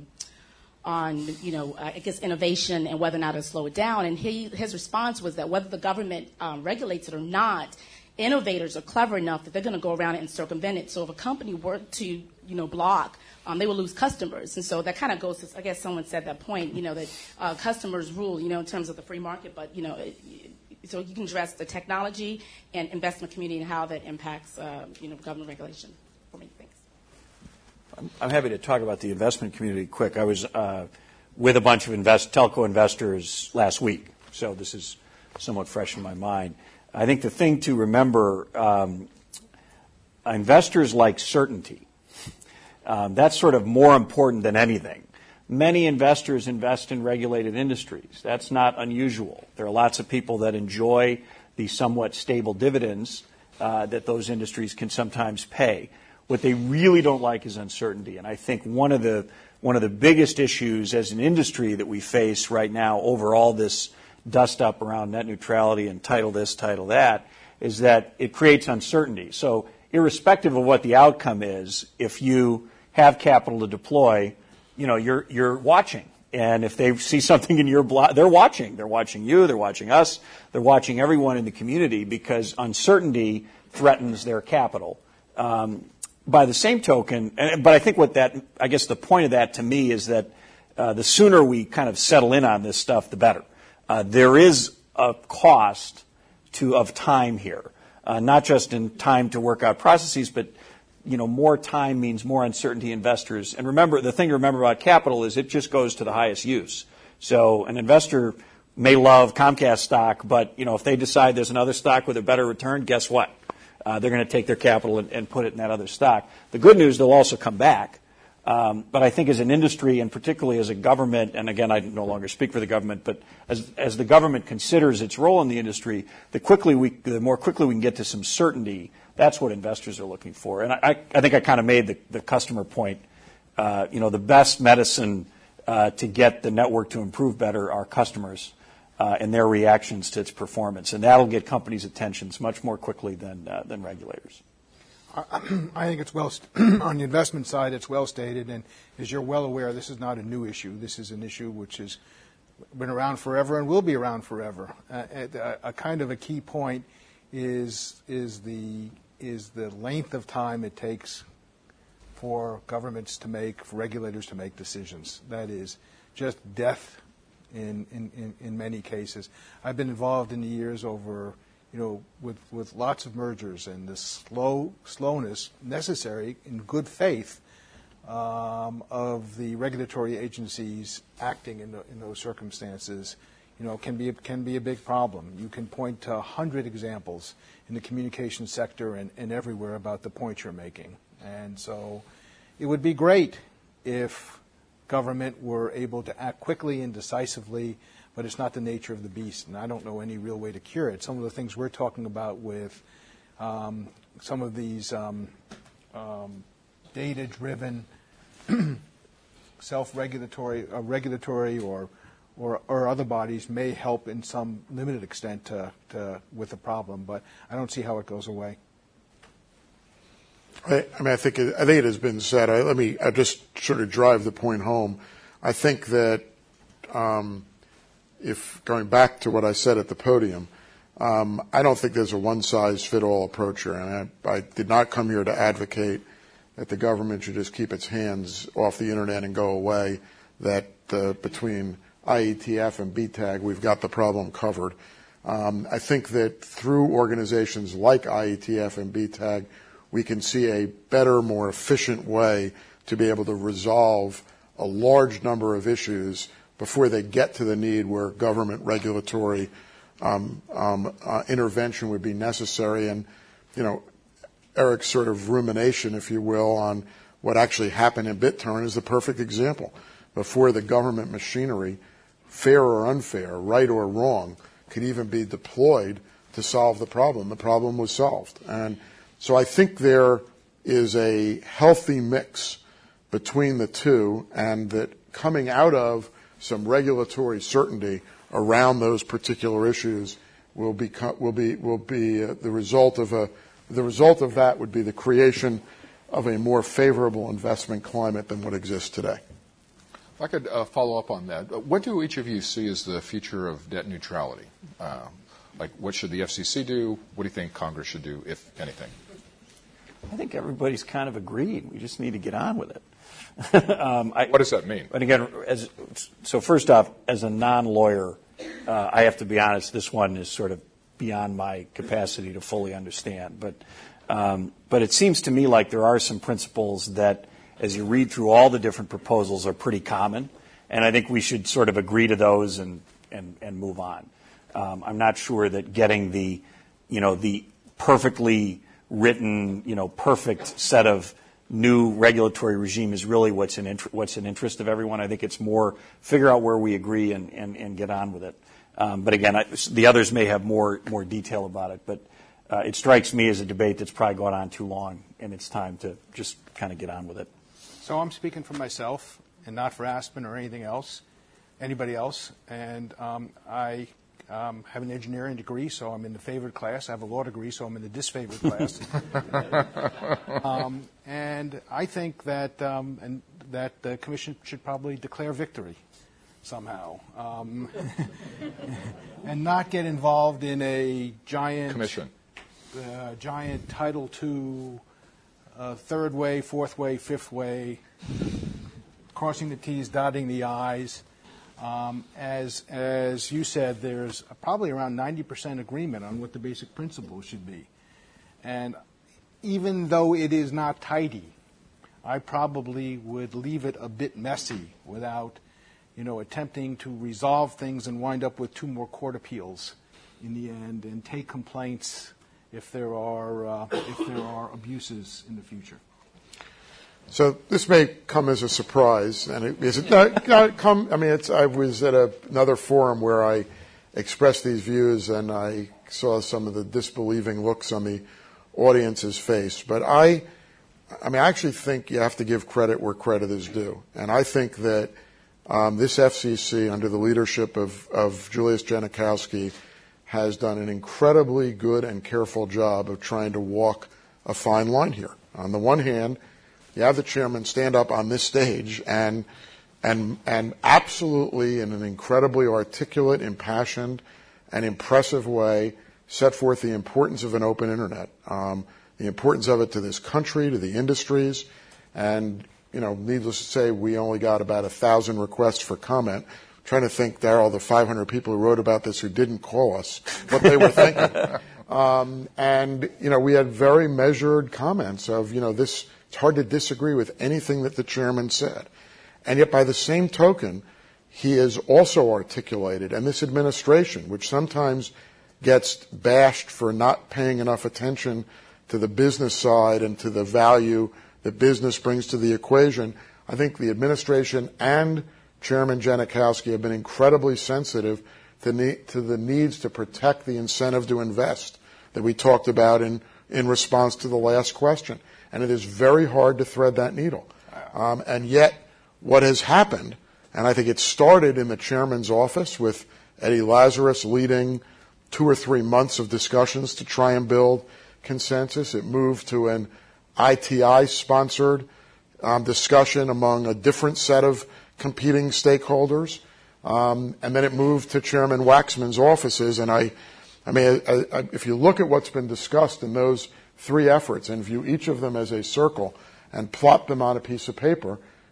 I guess innovation and whether or not it'll slow it down. And his response was that whether the government regulates it or not, innovators are clever enough that they're going to go around it and circumvent it. So if a company were to block, they will lose customers. And so that kind of goes to, I guess someone said that point, that customers rule, in terms of the free market, but so you can address the technology and investment community and how that impacts, government regulation for me. Thanks. I'm happy to talk about the investment community quick. I was with a bunch of telco investors last week, so this is somewhat fresh in my mind. I think the thing to remember, investors like certainty. That's sort of more important than anything. Many investors invest in regulated industries. That's not unusual. There are lots of people that enjoy the somewhat stable dividends that those industries can sometimes pay. What they really don't like is uncertainty. And I think one of the biggest issues as an industry that we face right now over all this dust up around net neutrality and title this, title that, is that it creates uncertainty. So irrespective of what the outcome is, if you have capital to deploy, you're watching. And if they see something in your block, they're watching. They're watching you. They're watching us. They're watching everyone in the community because uncertainty threatens their capital. By the same token, but I think I guess the point of that to me is that the sooner we kind of settle in on this stuff, the better. There is a cost of time here, not just in time to work out processes, but more time means more uncertainty investors. And remember, the thing to remember about capital is it just goes to the highest use. So an investor may love Comcast stock, but if they decide there's another stock with a better return, guess what? They're going to take their capital and put it in that other stock. The good news, they'll also come back. But I think as an industry and particularly as a government, and again, I no longer speak for the government, but as the government considers its role in the industry, the more quickly we can get to some certainty, that's what investors are looking for. And I think I kind of made the customer point. The best medicine to get the network to improve better are customers and their reactions to its performance. And that'll get companies' attentions much more quickly than regulators. I think it's on the investment side, it's well stated, and as you're well aware, this is not a new issue. This is an issue which has been around forever and will be around forever. A kind of a key point is the length of time it takes for governments to for regulators to make decisions. That is just death in many cases. I've been involved in the years over with lots of mergers and the slowness necessary in good faith of the regulatory agencies acting in those circumstances, can be a big problem. You can point to 100 examples in the communications sector and everywhere about the point you're making. And so it would be great if government were able to act quickly and decisively, but it's not the nature of the beast, and I don't know any real way to cure it. Some of the things we're talking about with some of these data-driven, self-regulatory, regulatory or other bodies may help in some limited extent with the problem, but I don't see how it goes away. I think it has been said. I just sort of drive the point home. I think that if going back to what I said at the podium, I don't think there's a one-size-fit-all approach here. And I did not come here to advocate that the government should just keep its hands off the internet and go away. That between IETF and BTAG, we've got the problem covered. I think that through organizations like IETF and BTAG, we can see a better, more efficient way to be able to resolve a large number of issues before they get to the need where government regulatory intervention would be necessary. And, Eric's sort of rumination, if you will, on what actually happened in BitTorrent is the perfect example. Before the government machinery, fair or unfair, right or wrong, could even be deployed to solve the problem was solved. And so I think there is a healthy mix between the two, and that coming out of some regulatory certainty around those particular issues will be the result of that would be the creation of a more favorable investment climate than what exists today. If I could follow up on that, what do each of you see as the future of net neutrality? Like, what should the FCC do? What do you think Congress should do, if anything? I think everybody's kind of agreed. We just need to get on with it. What does that mean? And again, so first off, as a non-lawyer, I have to be honest, this one is sort of beyond my capacity to fully understand. But it seems to me like there are some principles that, as you read through all the different proposals, are pretty common. And I think we should sort of agree to those and move on. I'm not sure that getting the perfectly written, perfect set of new regulatory regime is really what's in interest of everyone. I think it's more figure out where we agree and get on with it. But again, the others may have more detail about it. But it strikes me as a debate that's probably gone on too long, and it's time to just kind of get on with it. So I'm speaking for myself and not for Aspen or anybody else. And I have an engineering degree, so I'm in the favored class. I have a law degree, so I'm in the disfavored class. And I think that that the Commission should probably declare victory somehow, and not get involved in a giant Commission. Giant Title II, third way, fourth way, fifth way, crossing the T's, dotting the I's. As you said, there's probably around 90% agreement on what the basic principles should be. And even though it is not tidy, I probably would leave it a bit messy without, attempting to resolve things and wind up with 2 more court appeals in the end, and take complaints if there are abuses in the future. So this may come as a surprise, and I was at another forum where I expressed these views, and I saw some of the disbelieving looks on the audience's face. But I actually think you have to give credit where credit is due, and I think that this FCC, under the leadership of Julius Genachowski, has done an incredibly good and careful job of trying to walk a fine line here. On the one hand, you have the chairman stand up on this stage and absolutely, in an incredibly articulate, impassioned, and impressive way, set forth the importance of an open internet, the importance of it to this country, to the industries, and needless to say, we only got about 1,000 requests for comment. I'm trying to think, Darrell, the 500 people who wrote about this who didn't call us, what they were thinking, and we had very measured comments of this. It's hard to disagree with anything that the chairman said. And yet, by the same token, he has also articulated, and this administration, which sometimes gets bashed for not paying enough attention to the business side and to the value that business brings to the equation, I think the administration and Chairman Genachowski have been incredibly sensitive to the needs to protect the incentive to invest that we talked about in response to the last question. And it is very hard to thread that needle. And yet, what has happened, and I think it started in the chairman's office with Eddie Lazarus leading 2 or 3 months of discussions to try and build consensus. It moved to an ITI-sponsored discussion among a different set of competing stakeholders. And then it moved to Chairman Waxman's offices. And if you look at what's been discussed in those 3 efforts and view each of them as a circle and plot them on a piece of paper,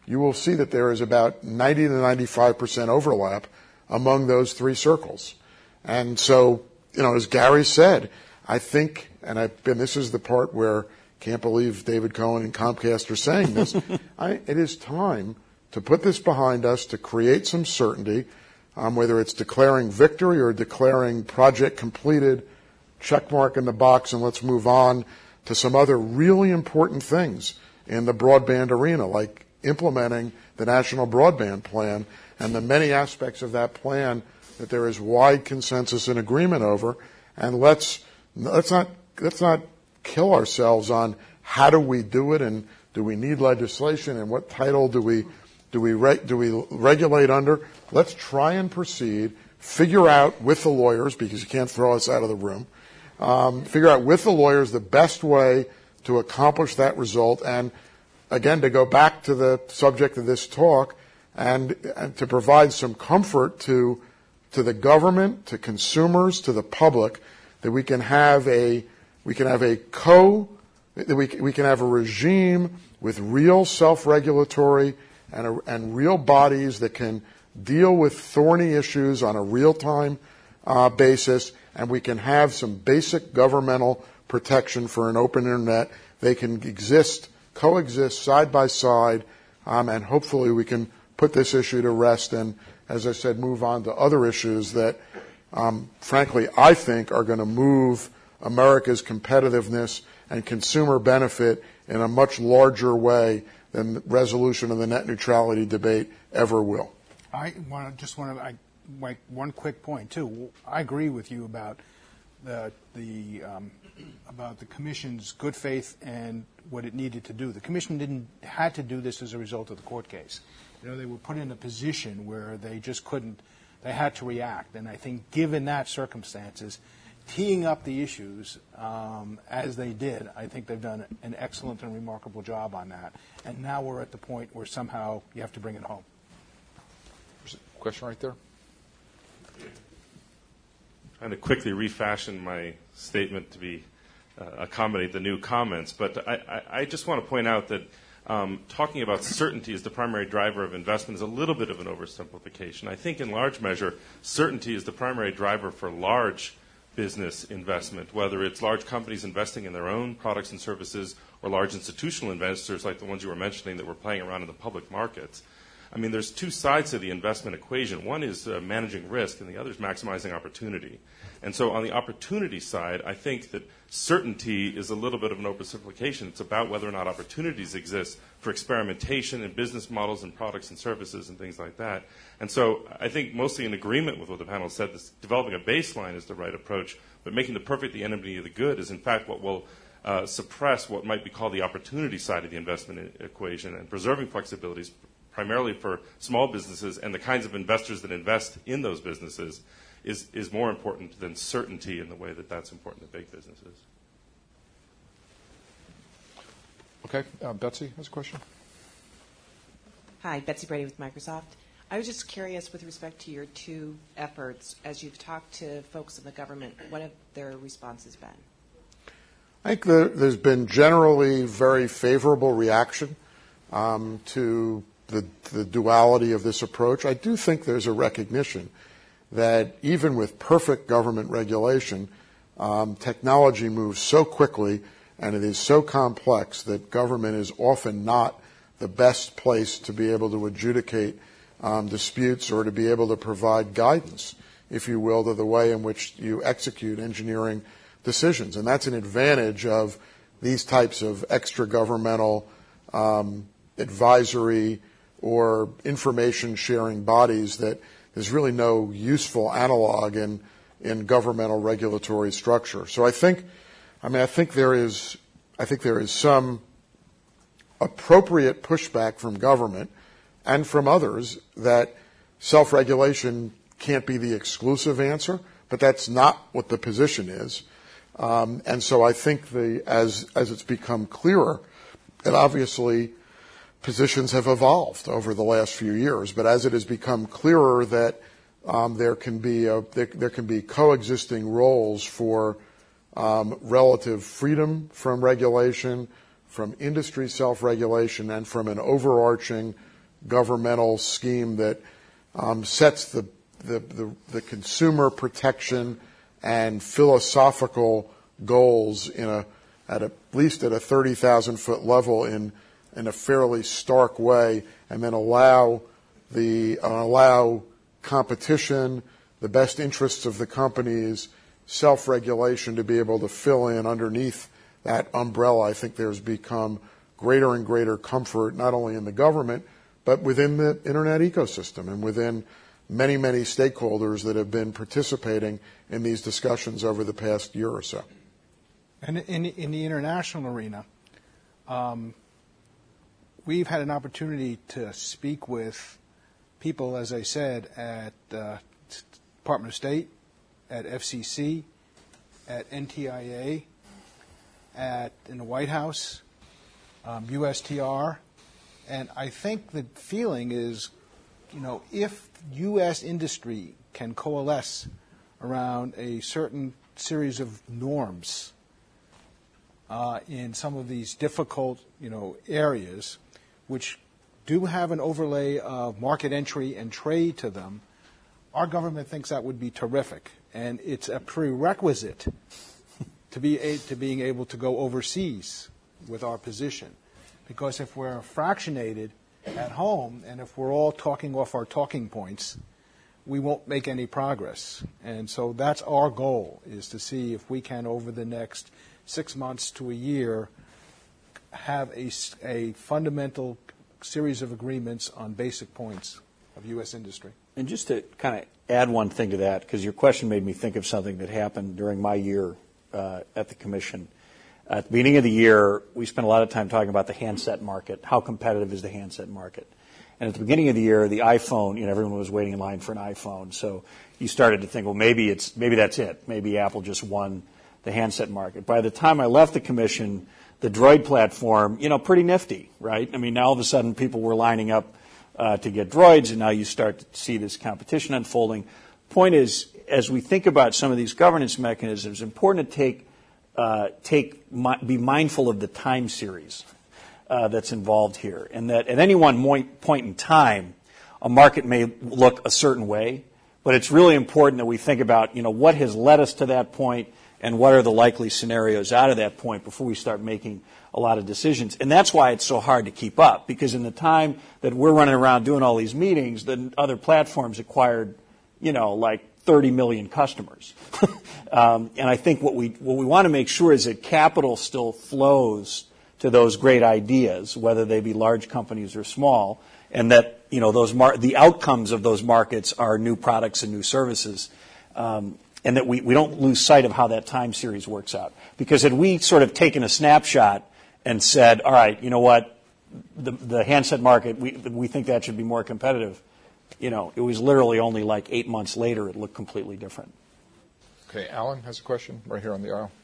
you will see that there is about 90 to 95% overlap among those three circles. And so, as Gary said, I think, and this is the part where can't believe David Cohen and Comcast are saying this, it is time to put this behind us, to create some certainty, whether it's declaring victory or declaring project completed, check mark in the box, and let's move on to some other really important things in the broadband arena, like implementing the National Broadband Plan and the many aspects of that plan that there is wide consensus and agreement over. And let's not kill ourselves on how do we do it, and do we need legislation, and what title do we regulate under. Let's try and proceed, figure out with the lawyers, because you can't throw us out of the room, figure out with the lawyers the best way to accomplish that result. And again, to go back to the subject of this talk, and to provide some comfort to the government, to consumers, to the public, that we can have a regime with real self-regulatory and real bodies that can deal with thorny issues on a real-time basis, and we can have some basic governmental protection for an open internet. They can coexist side by side, and hopefully we can put this issue to rest and, as I said, move on to other issues that, frankly, I think are going to move America's competitiveness and consumer benefit in a much larger way than the resolution of the net neutrality debate ever will. I just want to make one quick point too. I agree with you about the Commission's good faith and what it needed to do. The Commission had to do this as a result of the court case. They were put in a position where they just couldn't. They had to react, and I think, given that circumstances, teeing up the issues as they did, I think they've done an excellent and remarkable job on that. And now we're at the point where somehow you have to bring it home. There's a question right there. Trying to quickly refashion my statement to be accommodate the new comments, but I just want to point out that talking about certainty as the primary driver of investment is a little bit of an oversimplification. I think in large measure, certainty is the primary driver for large business investment, whether it's large companies investing in their own products and services or large institutional investors like the ones you were mentioning that were playing around in the public markets. I mean, there's two sides to the investment equation. One is managing risk, and the other is maximizing opportunity. And so on the opportunity side, I think that certainty is a little bit of an oversimplification. It's about whether or not opportunities exist for experimentation in business models and products and services and things like that. And so I think mostly in agreement with what the panel said, this, developing a baseline is the right approach, but making the perfect the enemy of the good is in fact what will suppress what might be called the opportunity side of the investment equation, and preserving flexibilities primarily for small businesses and the kinds of investors that invest in those businesses is more important than certainty in the way that that's important to big businesses. Okay. Betsy has a question. Hi, Betsy Brady with Microsoft. I was just curious with respect to your two efforts, as you've talked to folks in the government, what have their responses been? I think there's been generally very favorable reaction to the duality of this approach. I do think there's a recognition that even with perfect government regulation, technology moves so quickly and it is so complex that government is often not the best place to be able to adjudicate disputes or to be able to provide guidance, if you will, to the way in which you execute engineering decisions. And that's an advantage of these types of extra governmental advisory or information sharing bodies that there's really no useful analog in governmental regulatory structure. So I think there is some appropriate pushback from government and from others that self-regulation can't be the exclusive answer, but that's not what the position is. And so I think as it's become clearer, and obviously positions have evolved over the last few years, but as it has become clearer that there can be coexisting roles for relative freedom from regulation, from industry self-regulation, and from an overarching governmental scheme that sets the consumer protection and philosophical goals at least at a 30,000-foot level in a fairly stark way, and then allow competition, the best interests of the companies, self-regulation to be able to fill in underneath that umbrella. I think there's become greater and greater comfort, not only in the government, but within the internet ecosystem and within many, many stakeholders that have been participating in these discussions over the past year or so. And in the international arena, we've had an opportunity to speak with people, as I said, at Department of State, at FCC, at NTIA, in the White House, USTR, and I think the feeling is, if U.S. industry can coalesce around a certain series of norms in some of these difficult, areas, which do have an overlay of market entry and trade to them, our government thinks that would be terrific, and it's a prerequisite to being able to go overseas with our position. Because if we're fractionated at home and if we're all talking off our talking points, we won't make any progress. And so that's our goal, is to see if we can, over the next 6 months to a year, have a fundamental series of agreements on basic points of U.S. industry. And just to kind of add one thing to that, because your question made me think of something that happened during my year at the Commission. At the beginning of the year, we spent a lot of time talking about the handset market. How competitive is the handset market? And at the beginning of the year, the iPhone, everyone was waiting in line for an iPhone. So you started to think, well, maybe that's it. Maybe Apple just won the handset market. By the time I left the Commission, the Droid platform, pretty nifty, right? I mean, now all of a sudden people were lining up to get Droids, and now you start to see this competition unfolding. Point is, as we think about some of these governance mechanisms, it's important to be mindful of the time series that's involved here, and that at any one point in time, a market may look a certain way, but it's really important that we think about, what has led us to that point and what are the likely scenarios out of that point before we start making a lot of decisions. And that's why it's so hard to keep up, because in the time that we're running around doing all these meetings, the other platforms acquired, like 30 million customers. And I think what we want to make sure is that capital still flows to those great ideas, whether they be large companies or small, and that the outcomes of those markets are new products and new services, and that we don't lose sight of how that time series works out. Because had we sort of taken a snapshot and said, all right, you know what, the handset market, we think that should be more competitive, it was literally only like 8 months later it looked completely different. Okay, Alan has a question right here on the aisle.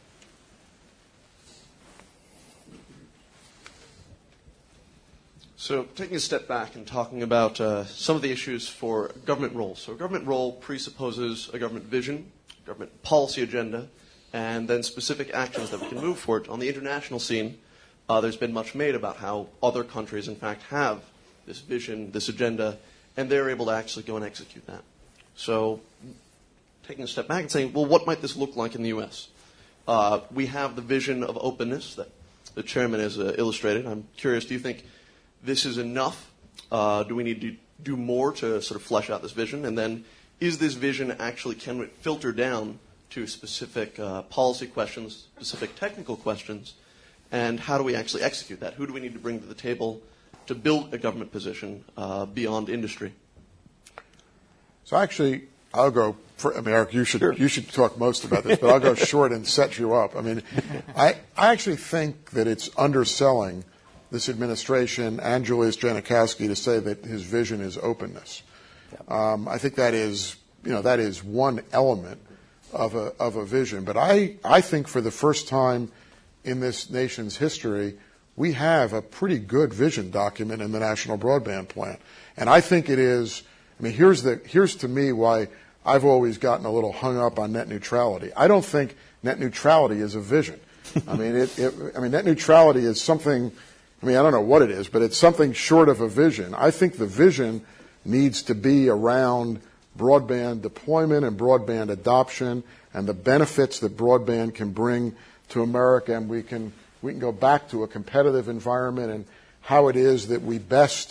So taking a step back and talking about some of the issues for government roles. So a government role presupposes a government vision, government policy agenda, and then specific actions that we can move forward. On the international scene, there's been much made about how other countries, in fact, have this vision, this agenda, and they're able to actually go and execute that. So taking a step back and saying, well, what might this look like in the U.S.? We have the vision of openness that the chairman has illustrated. I'm curious, do you think this is enough? Do we need to do more to sort of flesh out this vision? And then is this vision actually, can it filter down to specific policy questions, specific technical questions, and how do we actually execute that? Who do we need to bring to the table to build a government position beyond industry? So actually, I'll go. Eric, you should talk most about this, but I'll go short and set you up. I mean, I actually think that it's underselling this administration and Julius Janikowski to say that his vision is openness. I think that is one element of a vision. But I think for the first time in this nation's history, we have a pretty good vision document in the National Broadband Plan. And I think it is, here's to me why I've always gotten a little hung up on net neutrality. I don't think net neutrality is a vision. Net neutrality is something, I mean, I don't know what it is, but it's something short of a vision. I think the vision needs to be around broadband deployment and broadband adoption and the benefits that broadband can bring to America, and we can go back to a competitive environment and how it is that we best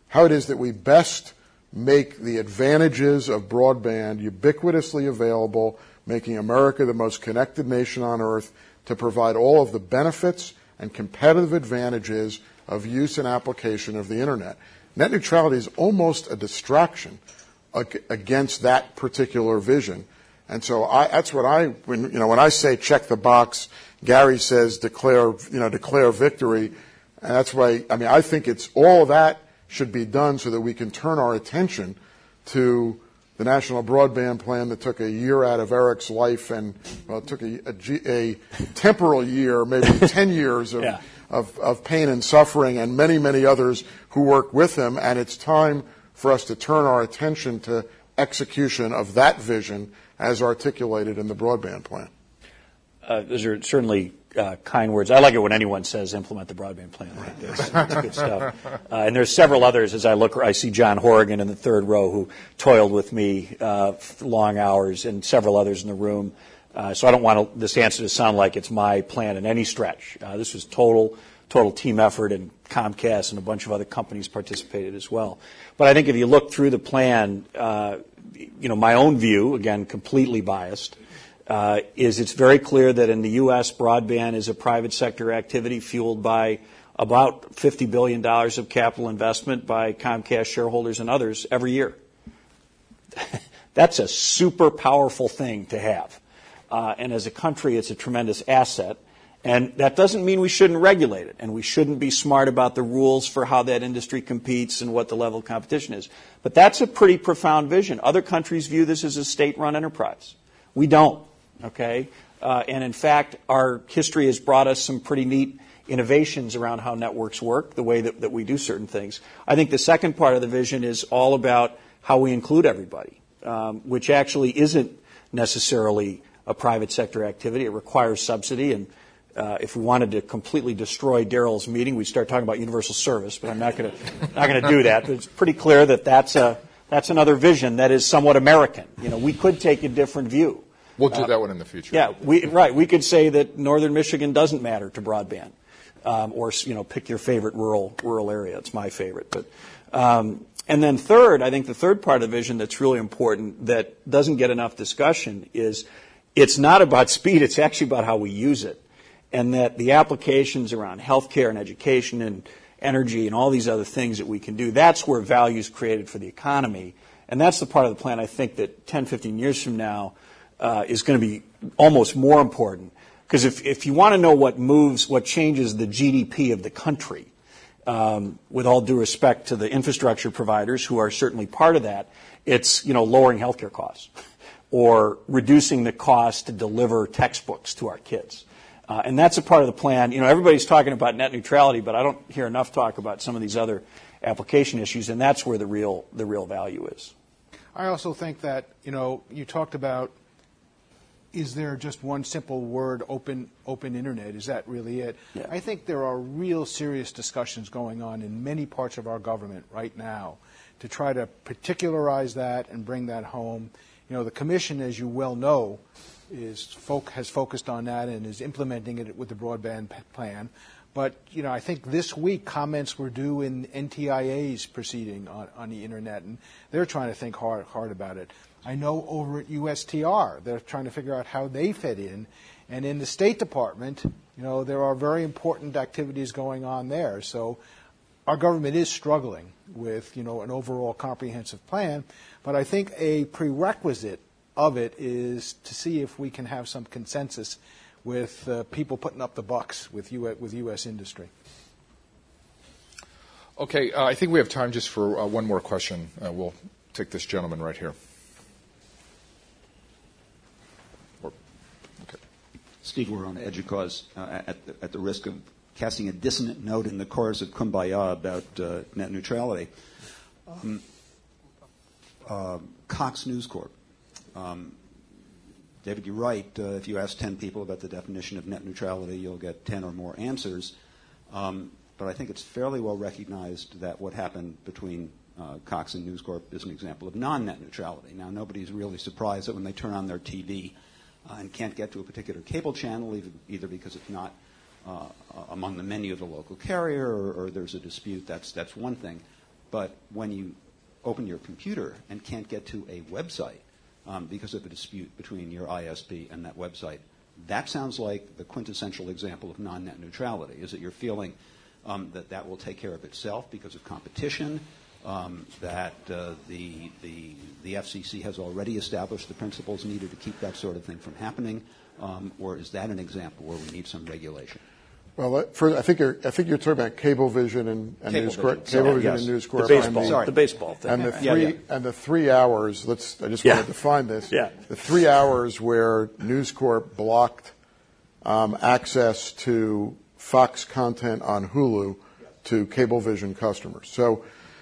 make the advantages of broadband ubiquitously available, making America the most connected nation on earth, to provide all of the benefits and competitive advantages of use and application of the internet. Net neutrality is almost a distraction against that particular vision. And so that's what when I say check the box, Gary says declare victory. And that's why, I think it's all of that should be done so that we can turn our attention to the National Broadband Plan that took a year out of Eric's life, and it took a temporal year, maybe 10 years of pain and suffering, and many, many others who worked with him. And it's time for us to turn our attention to execution of that vision as articulated in the broadband plan. Those are certainly kind words. I like it when anyone says implement the broadband plan like this. It's good stuff. And there's several others as I see John Horrigan in the third row who toiled with me long hours, and several others in the room. So I don't want this answer to sound like it's my plan in any stretch. This was total team effort, and Comcast and a bunch of other companies participated as well. But I think if you look through the plan, my own view, again, completely biased, is it's very clear that in the U.S., broadband is a private sector activity fueled by about $50 billion of capital investment by Comcast shareholders and others every year. That's a super powerful thing to have. And as a country, it's a tremendous asset. And that doesn't mean we shouldn't regulate it, and we shouldn't be smart about the rules for how that industry competes and what the level of competition is. But that's a pretty profound vision. Other countries view this as a state-run enterprise. We don't, okay? And in fact, our history has brought us some pretty neat innovations around how networks work, the way that we do certain things. I think the second part of the vision is all about how we include everybody, which actually isn't necessarily a private sector activity. It requires subsidy, and if we wanted to completely destroy Darrell's meeting, we'd start talking about universal service, but I'm not going to do that. But it's pretty clear that that's another vision that is somewhat American. We could take a different view. We'll do that one in the future. Yeah, we could say that northern Michigan doesn't matter to broadband, or pick your favorite rural area. It's my favorite. But and then third, I think the third part of the vision that's really important that doesn't get enough discussion is it's not about speed. It's actually about how we use it. And that the applications around healthcare and education and energy and all these other things that we can do, that's where value is created for the economy. And that's the part of the plan I think that 10, 15 years from now is going to be almost more important. Because if you want to know what changes the GDP of the country, with all due respect to the infrastructure providers who are certainly part of that, it's lowering healthcare costs or reducing the cost to deliver textbooks to our kids. And that's a part of the plan. Everybody's talking about net neutrality, but I don't hear enough talk about some of these other application issues, and that's where the real value is. I also think that, you talked about, is there just one simple word, open internet? Is that really it? Yeah. I think there are real serious discussions going on in many parts of our government right now to try to particularize that and bring that home. The commission, as you well know, has focused on that and is implementing it with the broadband plan. But, I think this week comments were due in NTIA's proceeding on the internet, and they're trying to think hard about it. I know over at USTR, they're trying to figure out how they fit in. And in the State Department, there are very important activities going on there. So our government is struggling with, an overall comprehensive plan. But I think a prerequisite of it is to see if we can have some consensus with people putting up the bucks with U.S. industry. Okay, I think we have time just for one more question. We'll take this gentleman right here. Steve, we're on EDUCAUSE at the risk of casting a dissonant note in the chorus of Kumbaya about net neutrality. Cox News Corp. David, you're right. If you ask 10 people about the definition of net neutrality, you'll get 10 or more answers. but I think it's fairly well recognized that what happened between Cox and News Corp is an example of non-net neutrality. Now, nobody's really surprised that when they turn on their TV and can't get to a particular cable channel, either because it's not among the menu of the local carrier or there's a dispute, that's one thing. But when you open your computer and can't get to a website because of a dispute between your ISP and that website, that sounds like the quintessential example of non-net neutrality. Is it you're feeling that will take care of itself because of competition, that the FCC has already established the principles needed to keep that sort of thing from happening, or is that an example where we need some regulation? Well, I think you're talking about Cablevision and News Corp. Cablevision yes. and News Corp. The baseball thing. And the 3 hours. I just want to define this. Yeah. The 3 hours where News Corp blocked access to Fox content on Hulu to Cablevision customers. So,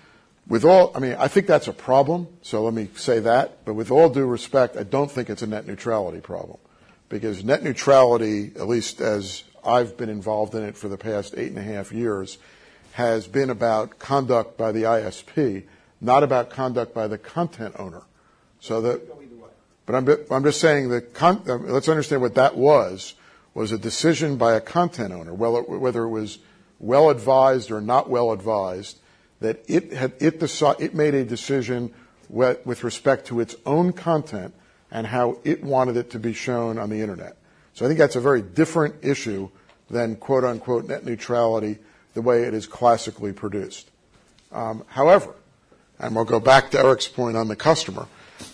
I think that's a problem. So let me say that. But with all due respect, I don't think it's a net neutrality problem, because net neutrality, at least as I've been involved in it for the past 8.5 years, has been about conduct by the ISP, not about conduct by the content owner. But I'm just saying that let's understand what that was a decision by a content owner, whether it was well advised or not well advised, that it made a decision with respect to its own content and how it wanted it to be shown on the internet. So I think that's a very different issue than quote-unquote net neutrality, the way it is classically produced. However, and we'll go back to Eric's point on the customer,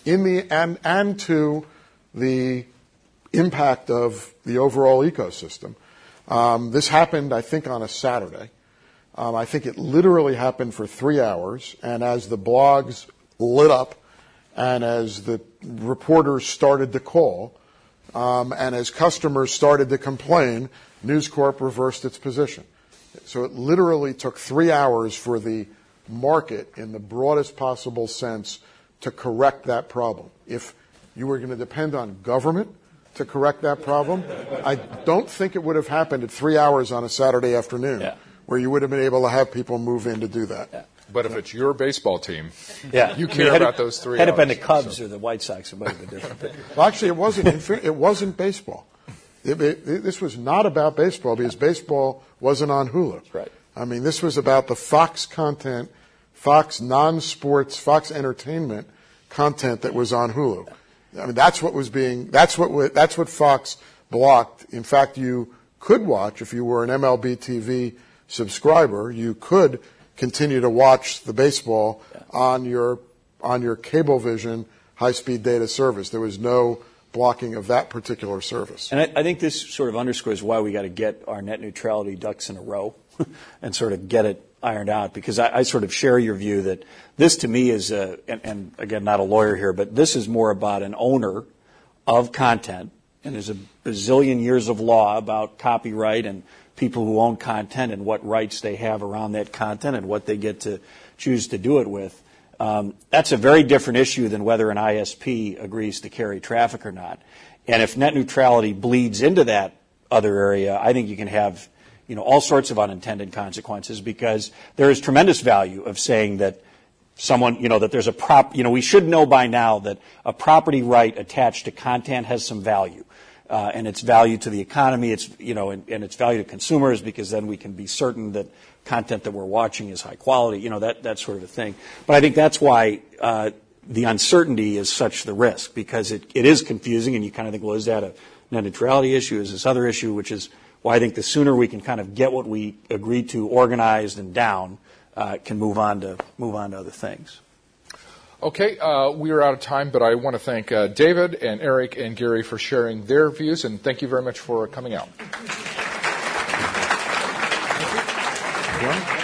and to the impact of the overall ecosystem. This happened, I think, on a Saturday. I think it literally happened for 3 hours, and as the blogs lit up and as the reporters started to call, and as customers started to complain, News Corp reversed its position. So it literally took 3 hours for the market, in the broadest possible sense, to correct that problem. If you were going to depend on government to correct that problem, I don't think it would have happened at 3 hours on a Saturday afternoon, where you would have been able to have people move in to do that. Yeah. But if it's your baseball team, you care about those 3 hours. Had it been the Cubs or the White Sox, it might have been different. Well, actually, it wasn't baseball. This was not about baseball, because baseball wasn't on Hulu. Right. I mean, this was about the Fox content, Fox non-sports, Fox entertainment content that was on Hulu. I mean, that's what Fox blocked. In fact, you could watch, if you were an MLB TV subscriber, you could continue to watch the baseball on your Cablevision high-speed data service. There was no blocking of that particular service. And I think this sort of underscores why we got to get our net neutrality ducks in a row and sort of get it ironed out, because I sort of share your view that this, to me, is and again, not a lawyer here, but this is more about an owner of content, and there's a bazillion years of law about copyright and people who own content and what rights they have around that content and what they get to choose to do it with. That's a very different issue than whether an ISP agrees to carry traffic or not. And if net neutrality bleeds into that other area, I think you can have all sorts of unintended consequences, because there is tremendous value of saying that someone, that there's we should know by now that a property right attached to content has some value. And it's value to the economy, and it's value to consumers, because then we can be certain that content that we're watching is high quality, that sort of a thing. But I think that's why the uncertainty is such the risk, because it is confusing, and you kind of think, well, is that a net neutrality issue? Is this other issue? Which is why I think the sooner we can kind of get what we agreed to organized and down, can move on to other things. Okay, we are out of time, but I want to thank David and Eric and Gary for sharing their views, and thank you very much for coming out. Thank you.